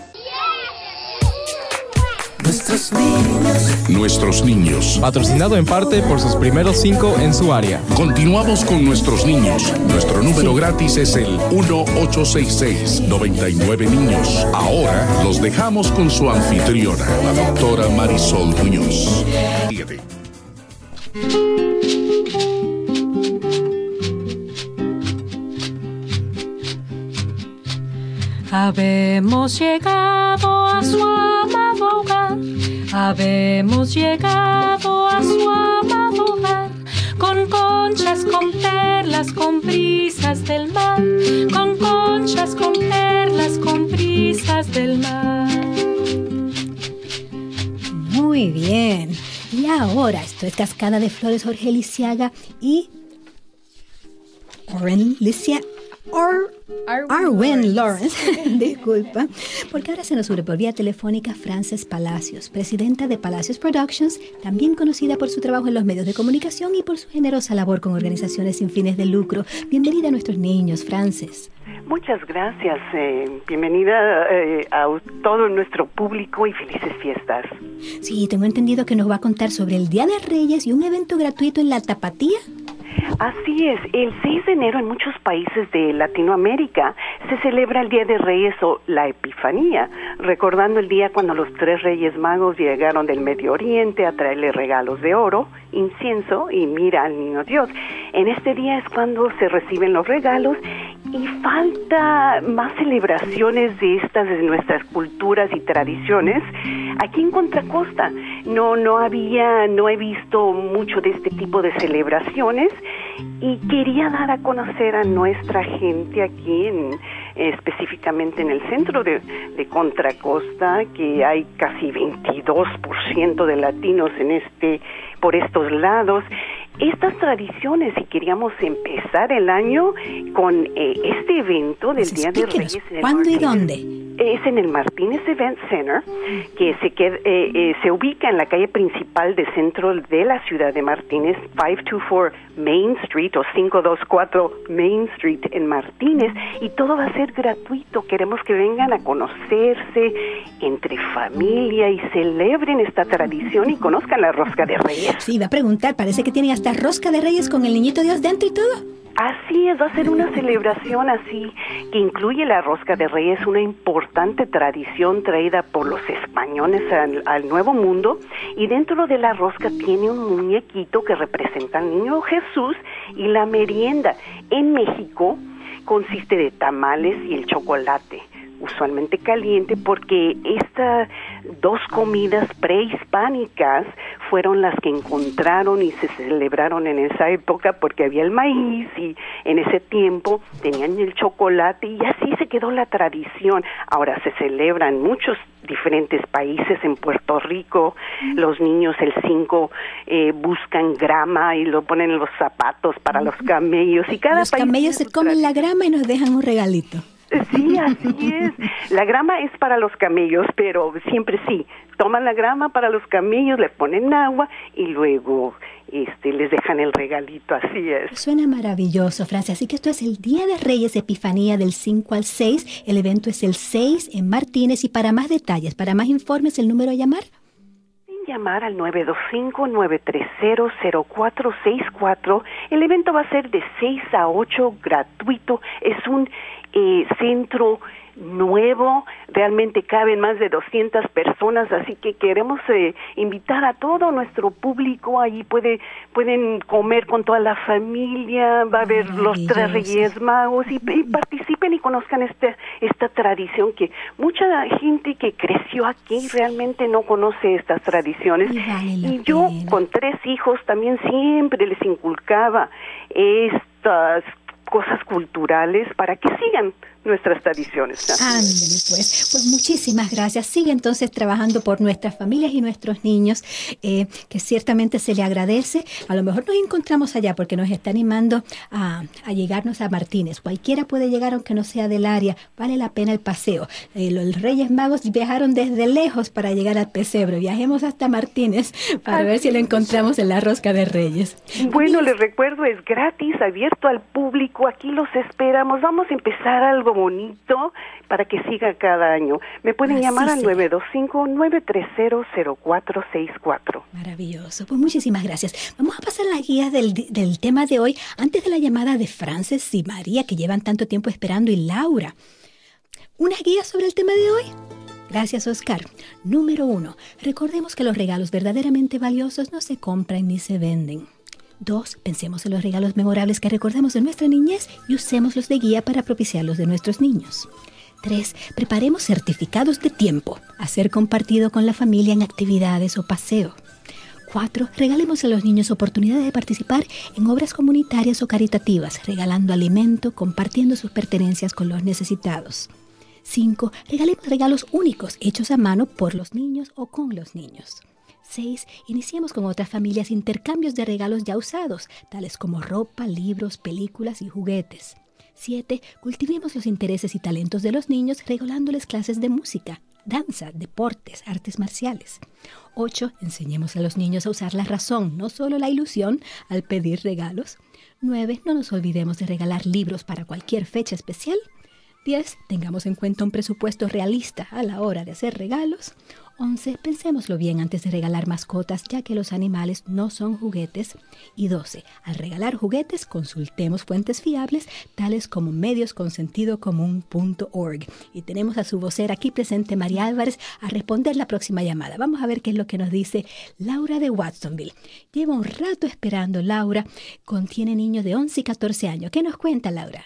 Nuestros niños. Nuestros niños. Patrocinado en parte por sus primeros cinco en su área. Continuamos con nuestros niños. Nuestro número sí. gratis es el uno ocho seis seis, nueve nueve niños. Ahora los dejamos con su anfitriona, la doctora Marisol Muñoz. Fíjate. Habemos llegado a su amado hogar, habemos llegado a su amado hogar, con conchas, con perlas, con brisas del mar, con conchas, con perlas, con brisas del mar. Muy bien. Y ahora, esto es Cascada de Flores, Jorge Lisiaga y Oren Licia. Or, Arwen Lawrence, disculpa, porque ahora se nos une por vía telefónica Frances Palacios, presidenta de Palacios Productions, también conocida por su trabajo en los medios de comunicación y por su generosa labor con organizaciones sin fines de lucro. Bienvenida a nuestros niños, Frances. Muchas gracias, eh, bienvenida eh, a todo nuestro público y felices fiestas. Sí, tengo entendido que nos va a contar sobre el Día de Reyes y un evento gratuito en la Tapatía. Así es, el seis de enero en muchos países de Latinoamérica se celebra el Día de Reyes o la Epifanía, recordando el día cuando los tres Reyes Magos llegaron del Medio Oriente a traerle regalos de oro, incienso y mira al Niño Dios. En este día es cuando se reciben los regalos y falta más celebraciones de estas de nuestras culturas y tradiciones. Aquí en Contracosta no no había, no he visto mucho de este tipo de celebraciones y quería dar a conocer a nuestra gente aquí, en, específicamente en el centro de, de Contracosta, que hay casi veintidós por ciento de latinos en este, por estos lados. Estas tradiciones, y queríamos empezar el año con eh, este evento del Día de Reyes. En el ¿Cuándo y dónde? Es en el Martínez Event Center, que se queda, eh, eh, se ubica en la calle principal de centro de la ciudad de Martínez, quinientos veinticuatro Main Street o quinientos veinticuatro Main Street en Martínez, y todo va a ser gratuito. Queremos que vengan a conocerse entre familia y celebren esta tradición y conozcan la Rosca de Reyes. Sí, iba a preguntar, parece que tienen hasta Rosca de Reyes con el Niñito Dios dentro y todo. Así es, va a ser una celebración así que incluye la Rosca de Reyes, una importante tradición traída por los españoles al, al Nuevo Mundo, y dentro de la rosca tiene un muñequito que representa al Niño Jesús, y la merienda en México consiste de tamales y el chocolate, usualmente caliente, porque estas dos comidas prehispánicas fueron las que encontraron y se celebraron en esa época, porque había el maíz y en ese tiempo tenían el chocolate, y así se quedó la tradición. Ahora se celebra en muchos diferentes países. En Puerto Rico los niños el cinco eh, buscan grama y lo ponen en los zapatos para los camellos, y cada los país camellos se comen la grama y nos dejan un regalito. Sí, así es. La grama es para los camellos, pero siempre sí, toman la grama para los camellos, le ponen agua y luego este les dejan el regalito, así es. Suena maravilloso, Francia. Así que esto es el Día de Reyes Epifanía del cinco al seis. El evento es el seis en Martínez, y para más detalles, para más informes, ¿el número a llamar? Llamar al nueve dos cinco, nueve tres cero, cero cuatro seis cuatro. El evento va a ser de seis a ocho, gratuito. Es un eh, centro nuevo, realmente caben más de doscientas personas, así que queremos eh, invitar a todo nuestro público. Allí puede, pueden comer con toda la familia, va a haber los tres Reyes Magos, y, y participen y conozcan este, esta tradición, que mucha gente que creció aquí realmente no conoce estas tradiciones. Vale y yo pena. Con tres hijos también siempre les inculcaba estas cosas culturales para que sigan nuestras tradiciones. Ándale, pues. Pues muchísimas gracias. Sigue entonces trabajando por nuestras familias y nuestros niños, eh, que ciertamente se le agradece. A lo mejor nos encontramos allá porque nos está animando a, a llegarnos a Martínez. Cualquiera puede llegar aunque no sea del área. Vale la pena el paseo. Eh, los Reyes Magos viajaron desde lejos para llegar al pesebre. Viajemos hasta Martínez para Así ver si lo encontramos en la Rosca de Reyes. Bueno, les recuerdo, es gratis, abierto al público. Aquí los esperamos. Vamos a empezar algo bonito para que siga cada año. Me pueden Así llamar al nueve dos cinco, nueve tres cero, cero cuatro seis cuatro. Maravilloso. Pues muchísimas gracias. Vamos a pasar la guía del, del tema de hoy antes de la llamada de Frances y María, que llevan tanto tiempo esperando, y Laura. ¿Una guía sobre el tema de hoy? Gracias, Oscar. Número uno. Recordemos que los regalos verdaderamente valiosos no se compran ni se venden. Dos. Pensemos en los regalos memorables que recordamos de nuestra niñez y usémoslos de guía para propiciarlos de nuestros niños. Tres. Preparemos certificados de tiempo a ser compartido con la familia en actividades o paseo. Cuatro. Regalemos a los niños oportunidades de participar en obras comunitarias o caritativas, regalando alimento, compartiendo sus pertenencias con los necesitados. Cinco. Regalemos regalos únicos, hechos a mano por los niños o con los niños. Seis. Iniciemos con otras familias intercambios de regalos ya usados, tales como ropa, libros, películas y juguetes. Siete. Cultivemos los intereses y talentos de los niños regalándoles clases de música, danza, deportes, artes marciales. Ocho. Enseñemos a los niños a usar la razón, no solo la ilusión, al pedir regalos. Nueve. No nos olvidemos de regalar libros para cualquier fecha especial. Diez. Tengamos en cuenta un presupuesto realista a la hora de hacer regalos. Once. Pensémoslo bien antes de regalar mascotas, ya que los animales no son juguetes. Y doce. Al regalar juguetes, consultemos fuentes fiables, tales como medios con sentido común punto org. Y tenemos a su vocera aquí presente, María Álvarez, a responder la próxima llamada. Vamos a ver qué es lo que nos dice Laura de Watsonville. Lleva un rato esperando, Laura. Contiene niños de once y catorce años. ¿Qué nos cuenta, Laura?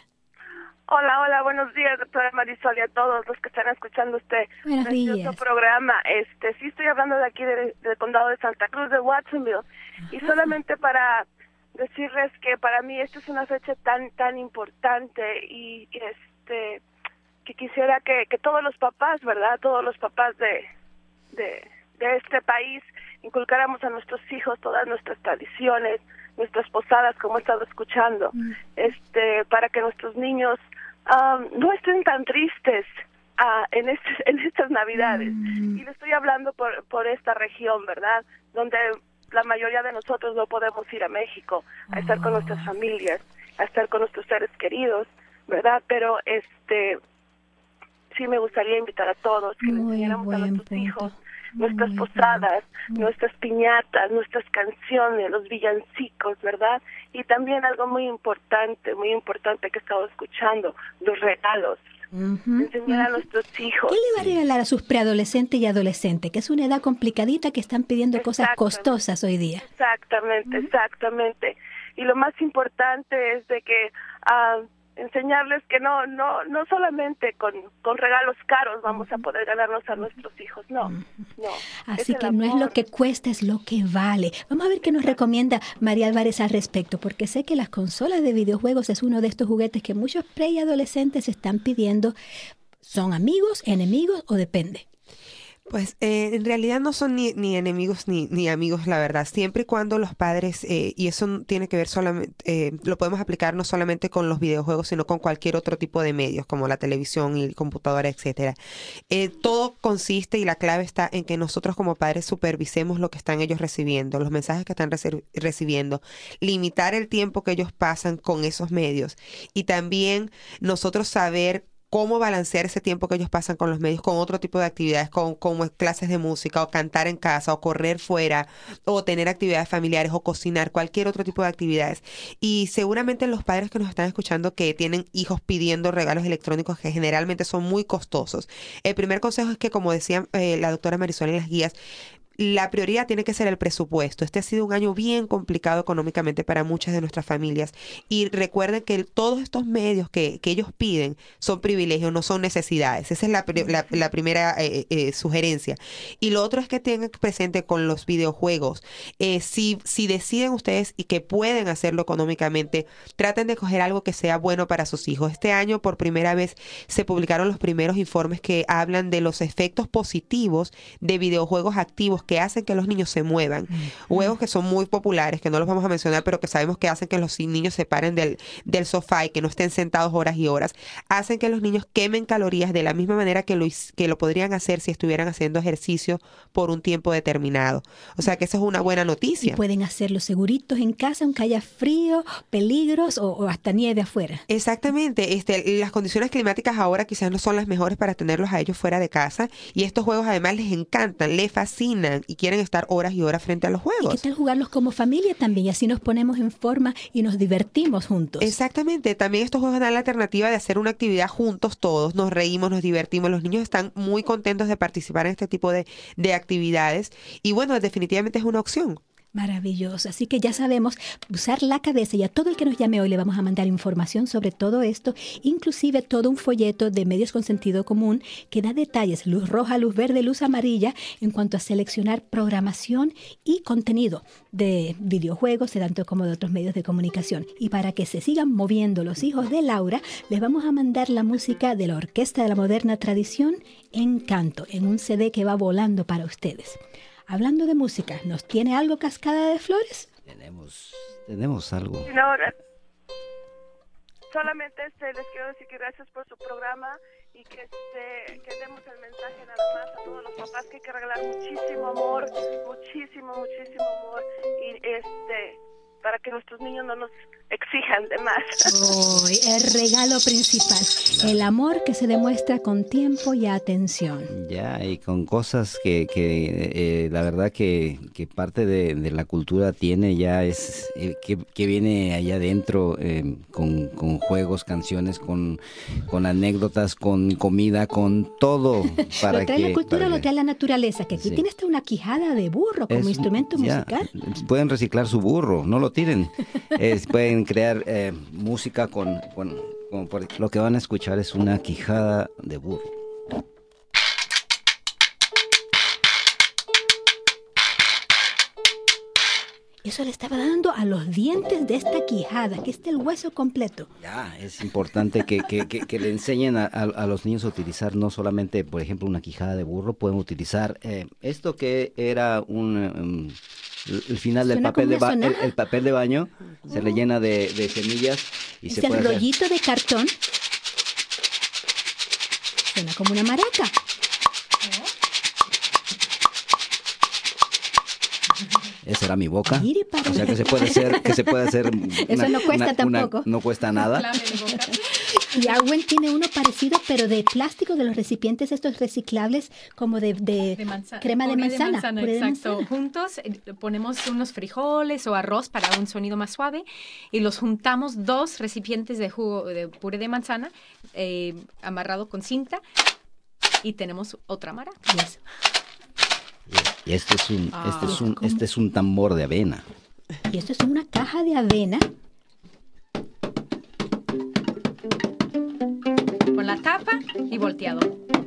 Hola, hola, buenos días, doctora Marisol, y a todos los que están escuchando este precioso programa. Este, sí estoy hablando de aquí de, del condado de Santa Cruz, de Watsonville, y solamente para decirles que para mí esta es una fecha tan tan importante y este que quisiera que, que todos los papás, ¿verdad? Todos los papás de, de, de este país inculcáramos a nuestros hijos todas nuestras tradiciones, nuestras posadas, como he estado escuchando, mm. este para que nuestros niños Um, no estén tan tristes uh, en, este, en estas Navidades. Mm. Y le estoy hablando por, por esta región, ¿verdad? Donde la mayoría de nosotros no podemos ir a México a oh. estar con nuestras familias, a estar con nuestros seres queridos, ¿verdad? Pero este sí me gustaría invitar a todos que le enseñáramos a nuestros punto. hijos nuestras Muy posadas, bien. nuestras piñatas, nuestras canciones, los villancicos, ¿verdad? Y también algo muy importante, muy importante que he estado escuchando, los regalos. Uh-huh, enseñar uh-huh. a nuestros hijos. ¿Qué le va a regalar a sus preadolescentes y adolescentes? Que es una edad complicadita, que están pidiendo cosas costosas hoy día. Exactamente, uh-huh. exactamente. Y lo más importante es de que uh, enseñarles que no no no solamente con, con regalos caros vamos a poder ganarnos a nuestros hijos, no, no. Así que no es lo que cuesta, es lo que vale. Vamos a ver qué nos recomienda María Álvarez al respecto, porque sé que las consolas de videojuegos es uno de estos juguetes que muchos pre y adolescentes están pidiendo. ¿Son amigos, enemigos o depende? Pues eh, en realidad no son ni, ni enemigos ni, ni amigos, la verdad. Siempre y cuando los padres, eh, y eso tiene que ver solamente, eh, lo podemos aplicar no solamente con los videojuegos, sino con cualquier otro tipo de medios, como la televisión y computadora, etcétera. Eh, todo consiste y la clave está en que nosotros como padres supervisemos lo que están ellos recibiendo, los mensajes que están reci- recibiendo, limitar el tiempo que ellos pasan con esos medios y también nosotros saber cómo balancear ese tiempo que ellos pasan con los medios, con otro tipo de actividades, con, como clases de música, o cantar en casa, o correr fuera, o tener actividades familiares, o cocinar, cualquier otro tipo de actividades. Y seguramente los padres que nos están escuchando que tienen hijos pidiendo regalos electrónicos que generalmente son muy costosos. El primer consejo es que, como decía eh, la doctora Marisol en las guías, la prioridad tiene que ser el presupuesto. Este ha sido un año bien complicado económicamente para muchas de nuestras familias. Y recuerden que todos estos medios que, que ellos piden son privilegios, no son necesidades. Esa es la, la, la primera eh, eh, sugerencia. Y lo otro es que tengan presente con los videojuegos. Eh, si, si deciden ustedes y que pueden hacerlo económicamente, traten de coger algo que sea bueno para sus hijos. Este año, por primera vez, se publicaron los primeros informes que hablan de los efectos positivos de videojuegos activos que hacen que los niños se muevan. Mm. Juegos que son muy populares, que no los vamos a mencionar, pero que sabemos que hacen que los niños se paren del, del sofá y que no estén sentados horas y horas. Hacen que los niños quemen calorías de la misma manera que lo, que lo podrían hacer si estuvieran haciendo ejercicio por un tiempo determinado. O sea que eso es una buena noticia. Y pueden hacerlo seguritos en casa, aunque haya frío, peligros o, o hasta nieve afuera. Exactamente. Este, las condiciones climáticas ahora quizás no son las mejores para tenerlos a ellos fuera de casa, y estos juegos además les encantan, les fascinan y quieren estar horas y horas frente a los juegos. ¿Y qué tal jugarlos como familia también? Y así nos ponemos en forma y nos divertimos juntos. Exactamente. También estos juegos dan la alternativa de hacer una actividad juntos todos. Nos reímos, nos divertimos. Los niños están muy contentos de participar en este tipo de, de actividades. Y bueno, definitivamente es una opción. Maravilloso. Así que ya sabemos usar la cabeza, y a todo el que nos llame hoy le vamos a mandar información sobre todo esto, inclusive todo un folleto de medios con sentido común que da detalles, luz roja, luz verde, luz amarilla, en cuanto a seleccionar programación y contenido de videojuegos, tanto como de otros medios de comunicación. Y para que se sigan moviendo los hijos de Laura, les vamos a mandar la música de la Orquesta de la Moderna Tradición, Encanto, en un C D que va volando para ustedes. Hablando de música, ¿nos tiene algo Cascada de Flores? Tenemos, tenemos algo. No, solamente este, les quiero decir que gracias por su programa y que, este, que demos el mensaje nada más a todos los papás que hay que regalar muchísimo amor, muchísimo, muchísimo amor, y este, para que nuestros niños no nos exijan de más. Oh, el regalo principal, el amor que se demuestra con tiempo y atención. Ya, y con cosas que, que eh, la verdad que, que parte de, de la cultura tiene ya es eh, que, que viene allá adentro eh, con, con juegos, canciones, con, con anécdotas, con comida, con todo. Para lo trae que, la cultura, para lo que, trae la naturaleza, que aquí sí. Tiene hasta una quijada de burro como es, instrumento ya, musical. Pueden reciclar su burro, no lo tiren. Es, pueden crear eh, música con, con, con por, lo que van a escuchar es una quijada de burro. Eso le estaba dando a los dientes de esta quijada, que está el hueso completo. Ya, es importante que, que, que, que le enseñen a, a, a los niños a utilizar no solamente, por ejemplo, una quijada de burro, pueden utilizar eh, esto que era un... Um, el final del papel de, ba el, el papel de baño, uh-huh. Se le llena de, de semillas y es se el puede rollito hacer. de cartón. Suena como una maraca. Esa era mi boca. O sea que se puede hacer, que se puede hacer. Eso una, no cuesta una, tampoco. Una, no cuesta nada. Y Arwen tiene uno parecido, pero de plástico, de los recipientes estos reciclables, como de, de, de manzana, crema de manzana. De manzana de exacto. manzana. Juntos eh, ponemos unos frijoles o arroz para un sonido más suave y los juntamos dos recipientes de jugo de puré de manzana eh, amarrado con cinta y tenemos otra maraca. Yes. Y este es un, ah, este es un, este es un tambor de avena. Y esto es una caja de avena. Con la tapa y volteado.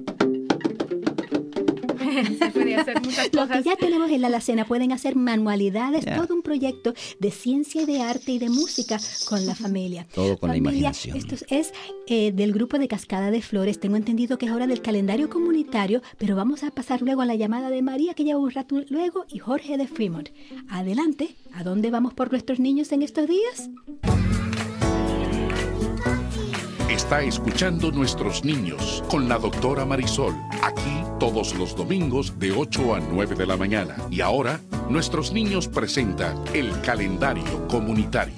Se puede hacer muchas cosas. Lo que ya tenemos en la alacena, pueden hacer manualidades, yeah. Todo un proyecto de ciencia, de arte y de música con la familia. Todo con familia, la imaginación. Esto es eh, del grupo de Cascada de Flores. Tengo entendido que es hora del calendario comunitario, pero vamos a pasar luego a la llamada de María, que lleva un rato luego, y Jorge de Fremont. Adelante, ¿a dónde vamos por nuestros niños en estos días? Está escuchando Nuestros Niños con la doctora Marisol, aquí todos los domingos de ocho a nueve de la mañana. Y ahora, Nuestros Niños presenta el calendario comunitario.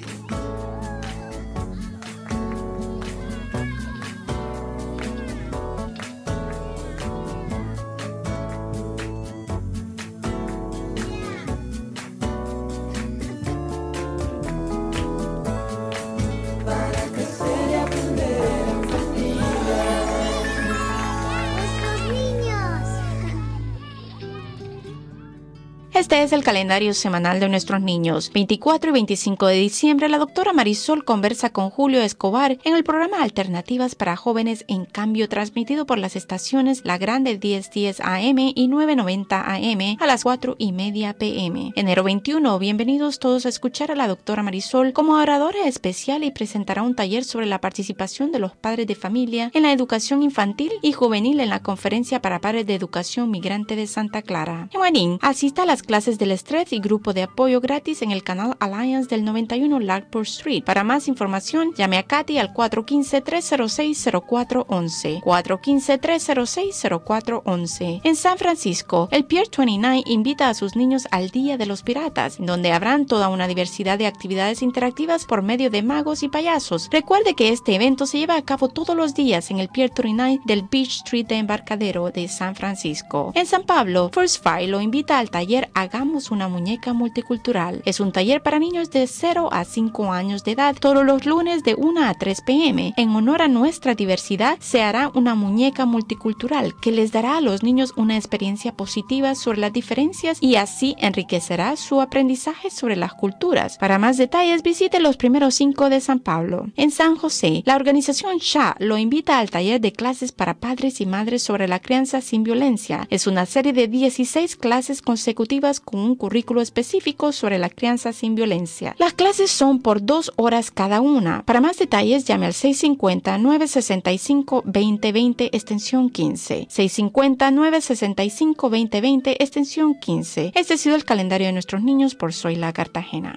Este es el calendario semanal de nuestros niños. veinticuatro y veinticinco de diciembre, la doctora Marisol conversa con Julio Escobar en el programa Alternativas para Jóvenes en Cambio, transmitido por las estaciones La Grande diez diez A M y nueve noventa A M a las cuatro y media P M. Enero veintiuno, bienvenidos todos a escuchar a la doctora Marisol como oradora especial y presentará un taller sobre la participación de los padres de familia en la educación infantil y juvenil en la Conferencia para Padres de Educación Migrante de Santa Clara. En Guanín, asista a las clases del estrés y grupo de apoyo gratis en el canal Alliance del noventa y uno Larkport Street. Para más información, llame a Katy al cuatro uno cinco, tres cero seis, cero cuatro uno uno. cuatro uno cinco, tres cero seis, cero cuatro uno uno. En San Francisco, el Pier veintinueve invita a sus niños al Día de los Piratas, donde habrán toda una diversidad de actividades interactivas por medio de magos y payasos. Recuerde que este evento se lleva a cabo todos los días en el Pier veintinueve del Beach Street de Embarcadero de San Francisco. En San Pablo, First Fry lo invita al taller Hagamos una muñeca multicultural. Es un taller para niños de cero a cinco años de edad todos los lunes de una a tres P M En honor a nuestra diversidad, se hará una muñeca multicultural que les dará a los niños una experiencia positiva sobre las diferencias y así enriquecerá su aprendizaje sobre las culturas. Para más detalles, visite los primeros cinco de San Pablo. En San José, la organización S H A lo invita al taller de clases para padres y madres sobre la crianza sin violencia. Es una serie de dieciséis clases consecutivas con un currículo específico sobre la crianza sin violencia. Las clases son por dos horas cada una. Para más detalles, llame al seis cinco cero, nueve seis cinco, dos cero dos cero extensión quince. seis cinco cero, nueve seis cinco, dos cero dos cero extensión quince. Este ha sido el calendario de nuestros niños por Zoila Cartagena.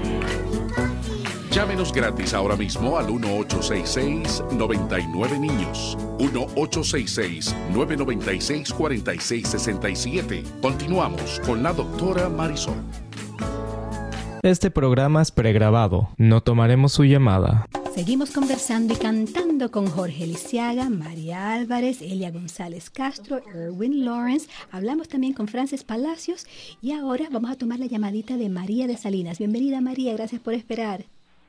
Llámenos gratis ahora mismo al uno ocho seis seis, nueve nueve niños. uno ocho seis seis, nueve nueve seis, cuatro seis seis siete. Continuamos con la doctora Marisol. Este programa es pregrabado. No tomaremos su llamada. Seguimos conversando y cantando con Jorge Lisiaga, María Álvarez, Elia González Castro, Erwin Lawrence. Hablamos también con Frances Palacios y ahora vamos a tomar la llamadita de María de Salinas. Bienvenida, María, gracias por esperar.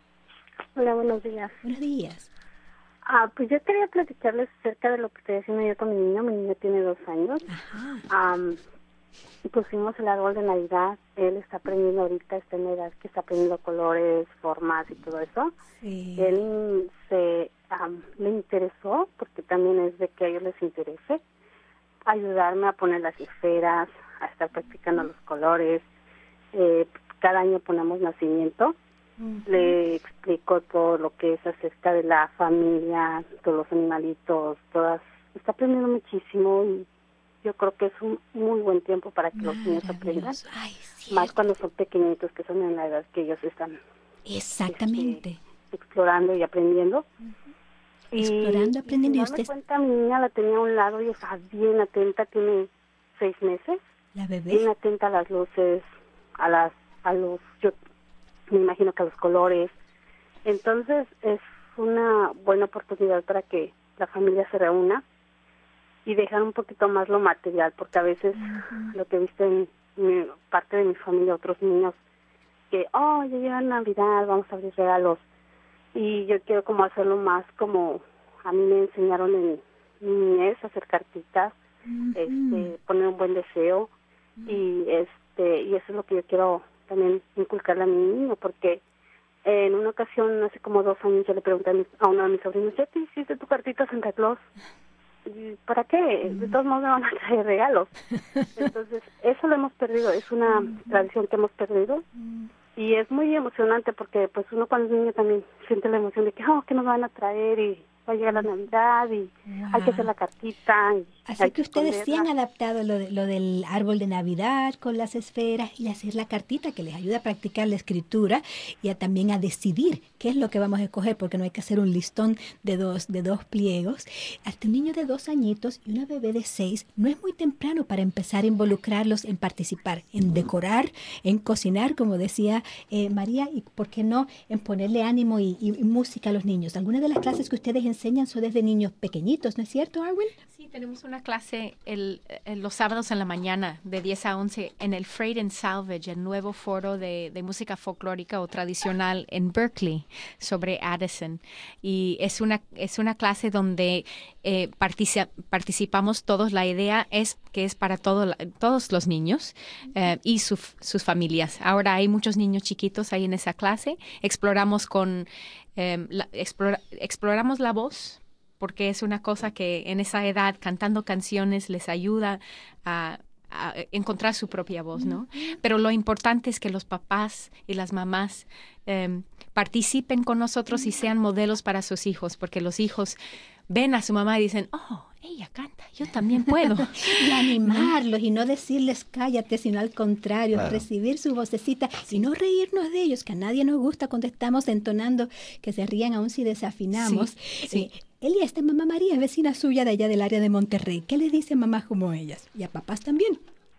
Hola, buenos días. Buenos días. Ah, pues yo quería platicarles acerca de lo que estoy haciendo yo con mi niño. Mi niño tiene dos años. Ajá. Um, pusimos el árbol de Navidad. Él está aprendiendo ahorita, está en edad que está aprendiendo colores, formas y todo eso. Sí. Él se um, le interesó, porque también es de que a ellos les interese, ayudarme a poner las esferas, a estar practicando los colores. Eh, cada año ponemos nacimiento. Uh-huh. Le explico todo lo que es acerca de la familia, todos los animalitos, todas. Está aprendiendo muchísimo y yo creo que es un muy buen tiempo para que los niños aprendan. Ay, más cuando son pequeñitos, que son en la edad que ellos están exactamente este, explorando y aprendiendo. Uh-huh. Y explorando, aprendiendo. Y, y usted... cuenta, mi niña la tenía a un lado y está bien atenta, tiene seis meses. La bebé. Bien atenta a las luces, a las, a los, yo me imagino que a los colores. Entonces es una buena oportunidad para que la familia se reúna y dejar un poquito más lo material, porque a veces uh-huh. lo que he visto en mi, parte de mi familia, otros niños, que, oh, ya llega Navidad, vamos a abrir regalos, y yo quiero como hacerlo más como a mí me enseñaron en mi niñez, hacer cartitas, uh-huh. este, poner un buen deseo, uh-huh. y este y eso es lo que yo quiero también inculcarle a mi niño, porque en una ocasión, hace como dos años, yo le pregunté a, mi, a uno de mis sobrinos, ¿ya te hiciste tu cartita Santa Claus? ¿Para qué? De todos modos me van a traer regalos. Entonces, eso lo hemos perdido, es una tradición que hemos perdido y es muy emocionante porque pues uno cuando es niño también siente la emoción de que, oh, que nos van a traer y va a llegar la Navidad y wow. hay que hacer la cartita. Y así que ustedes sí han adaptado lo, de, lo del árbol de Navidad con las esferas y hacer la cartita que les ayuda a practicar la escritura y a, también a decidir qué es lo que vamos a escoger, porque no hay que hacer un listón de dos, de dos pliegos. Hasta un niño de dos añitos y una bebé de seis no es muy temprano para empezar a involucrarlos en participar, en decorar, en cocinar, como decía eh, María, y por qué no en ponerle ánimo y, y, y música a los niños. Algunas de las clases que ustedes enseñan son desde niños pequeñitos, ¿no es cierto, Arwin? Sí, tenemos una una clase el, el, los sábados en la mañana de diez a once en el Freight and Salvage, el nuevo foro de, de música folclórica o tradicional en Berkeley sobre Addison. Y es una, es una clase donde eh, partici- participamos todos. La idea es que es para todo, todos los niños eh, y su, sus familias. Ahora hay muchos niños chiquitos ahí en esa clase. Exploramos con eh, la, explora, exploramos la voz, porque es una cosa que en esa edad, cantando canciones, les ayuda a, a encontrar su propia voz, ¿no? Mm-hmm. Pero lo importante es que los papás y las mamás eh, participen con nosotros y sean modelos para sus hijos, porque los hijos ven a su mamá y dicen, oh, ella canta, yo también puedo. Y animarlos y no decirles cállate, sino al contrario, claro. recibir su vocecita y no reírnos de ellos, que a nadie nos gusta cuando estamos entonando, que se rían aún si desafinamos. Sí, sí. Eh, Elia, esta mamá María es vecina suya de allá del área de Monterrey. ¿Qué le dice a mamás como ellas? Y a papás también.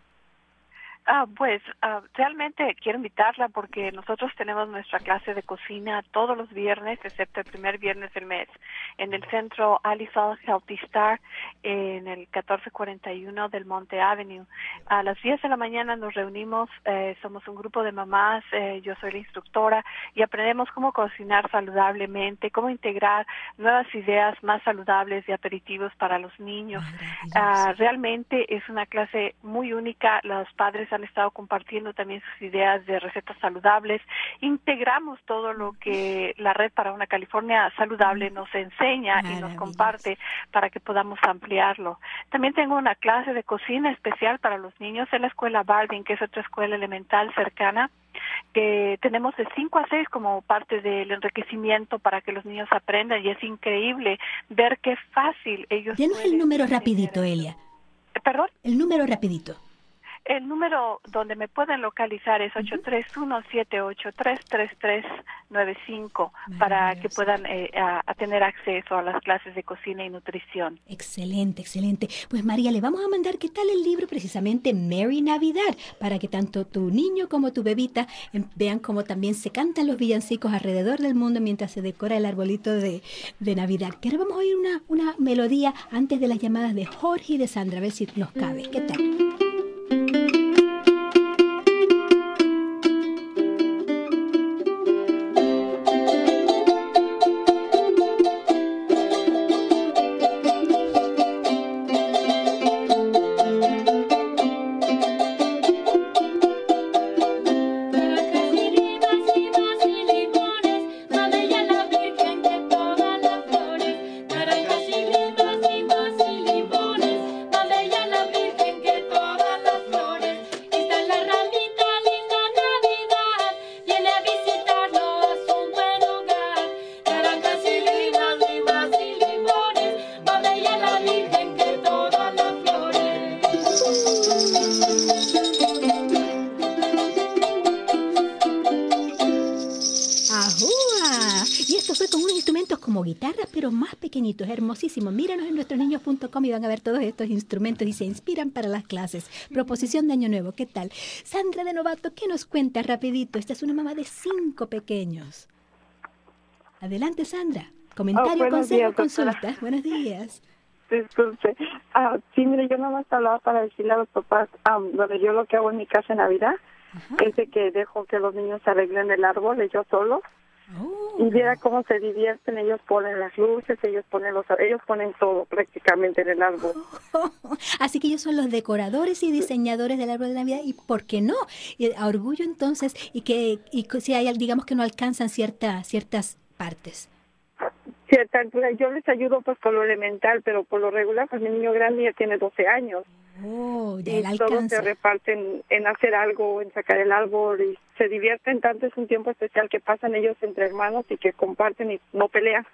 Ah, pues uh, realmente quiero invitarla porque nosotros tenemos nuestra clase de cocina todos los viernes, excepto el primer viernes del mes, en el centro Alisal Healthy Star, en el catorce cuarenta y uno del Monte Avenue. A las diez de la mañana nos reunimos, eh, somos un grupo de mamás, eh, yo soy la instructora, y aprendemos cómo cocinar saludablemente, cómo integrar nuevas ideas más saludables de aperitivos para los niños. Uh, realmente es una clase muy única, los padres han estado compartiendo también sus ideas de recetas saludables. Integramos todo lo que la Red para una California Saludable nos enseña y nos comparte para que podamos ampliarlo. También tengo una clase de cocina especial para los niños en la escuela Bardeen, que es otra escuela elemental cercana, que tenemos de cinco a seis como parte del enriquecimiento para que los niños aprendan, y es increíble ver qué fácil ellos Denos el número rapidito, Elia. ¿Perdón? El número rapidito. El número donde me pueden localizar es ocho tres uno, siete ocho tres, tres tres nueve cinco para que puedan eh, a, a tener acceso a las clases de cocina y nutrición. Excelente, excelente. Pues María, le vamos a mandar qué tal el libro precisamente Merry Navidad, para que tanto tu niño como tu bebita eh, vean cómo también se cantan los villancicos alrededor del mundo mientras se decora el arbolito de, de Navidad. Que ahora vamos a oír una, una melodía antes de las llamadas de Jorge y de Sandra, a ver si nos cabe. ¿Qué tal? Pequeñitos, hermosísimos. Mírenos en nuestros niños punto com y van a ver todos estos instrumentos y se inspiran para las clases. Proposición de Año Nuevo, ¿qué tal? Sandra de Novato, ¿qué nos cuenta rapidito? Esta es una mamá de cinco pequeños. Adelante, Sandra. Comentario, oh, consejo, días, consulta. Buenos días. Disculpe. Ah, sí, mire, yo nada más hablaba para decirle a los papás, um, bueno, yo lo que hago en mi casa en Navidad Ajá. es de que dejo que los niños arreglen el árbol, ellos solos. Oh. Y viera cómo se divierten, ellos ponen las luces, ellos ponen los, ellos ponen todo prácticamente en el árbol. Oh, así que ellos son los decoradores y diseñadores del árbol de Navidad, y ¿por qué no? Y a orgullo entonces, y que y si hay, digamos que no alcanzan cierta, ciertas partes. Cierta altura, yo les ayudo pues con lo elemental, pero por lo regular pues mi niño grande ya tiene doce años. Oh, ya y todos se reparten en hacer algo, en sacar el árbol, y se divierten tanto. Es un tiempo especial que pasan ellos entre hermanos y que comparten y no pelean.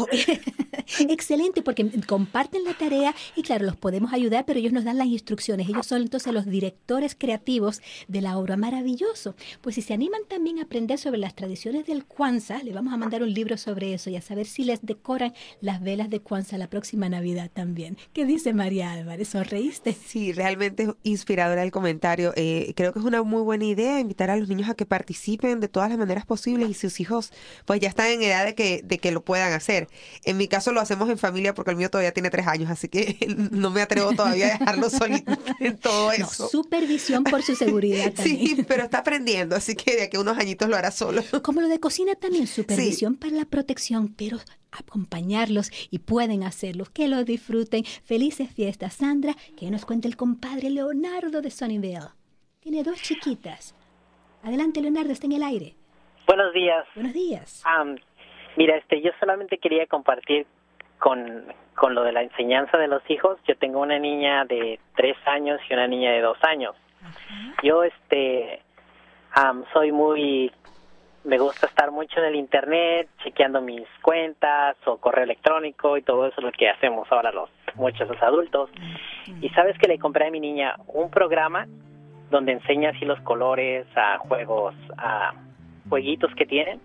Excelente, porque comparten la tarea y claro, los podemos ayudar, pero ellos nos dan las instrucciones. Ellos son entonces los directores creativos de la obra. Maravilloso. Pues si se animan también a aprender sobre las tradiciones del Kwanzaa, le vamos a mandar un libro sobre eso y a saber si les decoran las velas de Kwanzaa la próxima Navidad también. ¿Qué dice María Álvarez? ¿Sonreíste? Sí, realmente inspiradora el comentario. Eh, creo que es una muy buena idea invitar a los niños a que que participen de todas las maneras posibles y sus hijos pues ya están en edad de que, de que lo puedan hacer. En mi caso lo hacemos en familia porque el mío todavía tiene tres años, así que no me atrevo todavía a dejarlo solito en todo eso. No, supervisión por su seguridad también. Sí, pero está aprendiendo, así que de aquí a unos añitos lo hará solo. Como lo de cocina también, supervisión sí. para la protección, pero acompañarlos y pueden hacerlo, que lo disfruten. Felices fiestas. Sandra, que nos cuente el compadre Leonardo de Sunnyvale. Tiene dos chiquitas. Adelante, Leonardo, está en el aire. Buenos días. Buenos días. Um, mira, este, yo solamente quería compartir con, con lo de la enseñanza de los hijos. Yo tengo una niña de tres años y una niña de dos años. Ajá. Yo, este, um, soy muy... Me gusta estar mucho en el internet, chequeando mis cuentas o correo electrónico y todo eso es lo que hacemos ahora los muchos los adultos. Y sabes que le compré a mi niña un programa donde enseña así los colores a juegos, a jueguitos que tienen.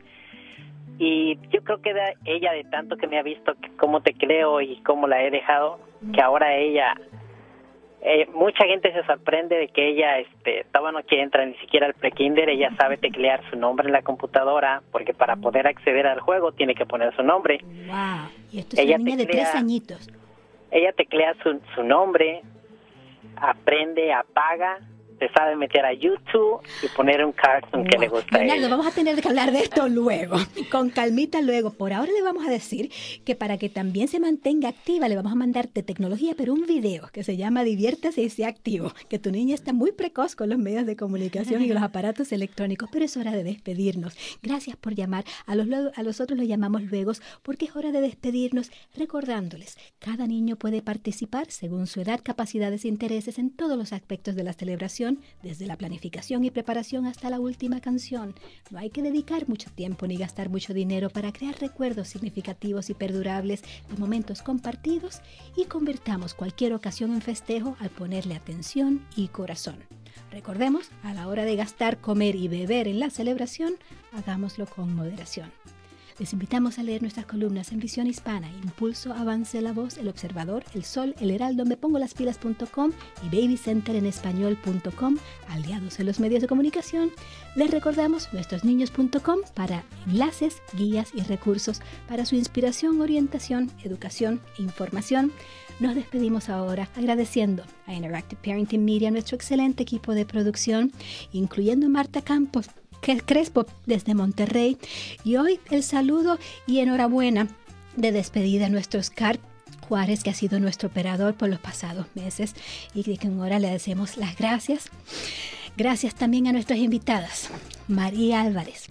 Y yo creo que de ella, de tanto que me ha visto cómo tecleo y cómo la he dejado, que ahora ella... Eh, mucha gente se sorprende de que ella, este, todavía no que entra ni siquiera al pre-kinder, ella sabe teclear su nombre en la computadora, porque para poder acceder al juego tiene que poner su nombre. Wow. Y esto es ella una niña teclea, de tres añitos. Ella teclea su, su nombre, aprende, apaga, se sabe meter a YouTube y poner un cartoon wow. que le gusta Leonardo, a ella. Vamos a tener que hablar de esto luego, con calmita luego. Por ahora le vamos a decir que para que también se mantenga activa, le vamos a mandar de tecnología, pero un video que se llama Diviértase y sea activo, que tu niña está muy precoz con los medios de comunicación y los aparatos electrónicos, pero es hora de despedirnos. Gracias por llamar. A los, a los otros los llamamos luego, porque es hora de despedirnos recordándoles, cada niño puede participar según su edad, capacidades e intereses en todos los aspectos de la celebración, desde la planificación y preparación hasta la última canción. No hay que dedicar mucho tiempo ni gastar mucho dinero para crear recuerdos significativos y perdurables de momentos compartidos, y convirtamos cualquier ocasión en festejo al ponerle atención y corazón. Recordemos, a la hora de gastar, comer y beber en la celebración, hagámoslo con moderación. Les invitamos a leer nuestras columnas en Visión Hispana, Impulso, Avance la Voz, El Observador, El Sol, El Heraldo, me pongo las pilas punto com y baby center en español punto com, aliados en los medios de comunicación. Les recordamos nuestros niños punto com para enlaces, guías y recursos para su inspiración, orientación, educación e información. Nos despedimos ahora agradeciendo a Interactive Parenting Media, nuestro excelente equipo de producción, incluyendo Marta Campos Crespo desde Monterrey, y hoy el saludo y enhorabuena de despedida a nuestro Oscar Juárez, que ha sido nuestro operador por los pasados meses y que ahora le decimos las gracias. Gracias también a nuestras invitadas, María Álvarez.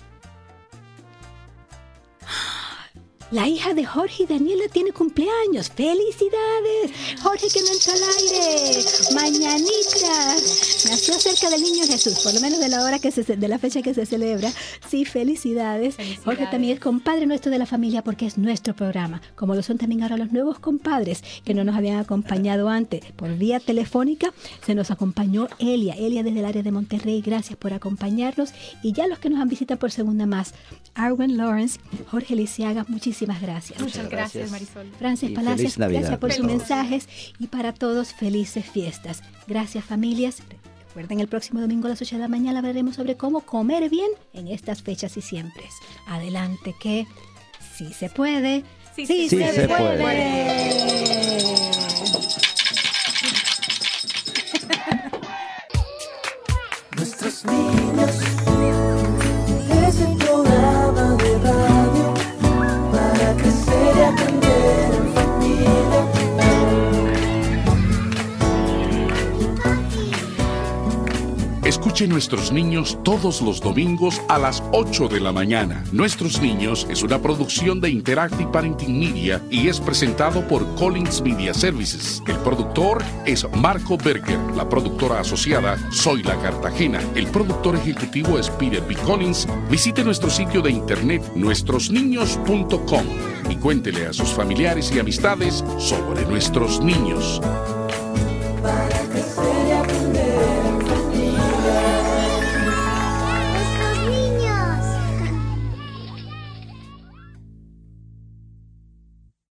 La hija de Jorge y Daniela tiene cumpleaños. ¡Felicidades! Jorge, que no entró al aire. Mañanita. Nació cerca del Niño Jesús, por lo menos de la hora que se, de la fecha que se celebra. Sí, felicidades. felicidades. Jorge también es compadre nuestro de la familia porque es nuestro programa. Como lo son también ahora los nuevos compadres que no nos habían acompañado antes. Por vía telefónica se nos acompañó Elia. Elia desde el área de Monterrey. Gracias por acompañarnos. Y ya los que nos han visitado por segunda más. Arwen Lawrence, Jorge Lisiaga, muchísimas gracias. Muchas gracias, Marisol. Francis Palacios, gracias por sus mensajes, y para todos felices fiestas. Gracias, familias. Recuerden, el próximo domingo a las ocho de la mañana hablaremos sobre cómo comer bien en estas fechas y siempre. Adelante, que sí se puede. Sí, sí, sí se, se puede. puede. Nuestros niños es el programa de radio para crecer y aprender en familia. Escuche Nuestros Niños todos los domingos a las ocho de la mañana. Nuestros Niños es una producción de Interactive Parenting Media y es presentado por Collins Media Services. El productor es Marco Berger. La productora asociada, Zoila Cartagena. El productor ejecutivo es Peter B. Collins. Visite nuestro sitio de internet nuestros niños punto com y cuéntele a sus familiares y amistades sobre nuestros niños.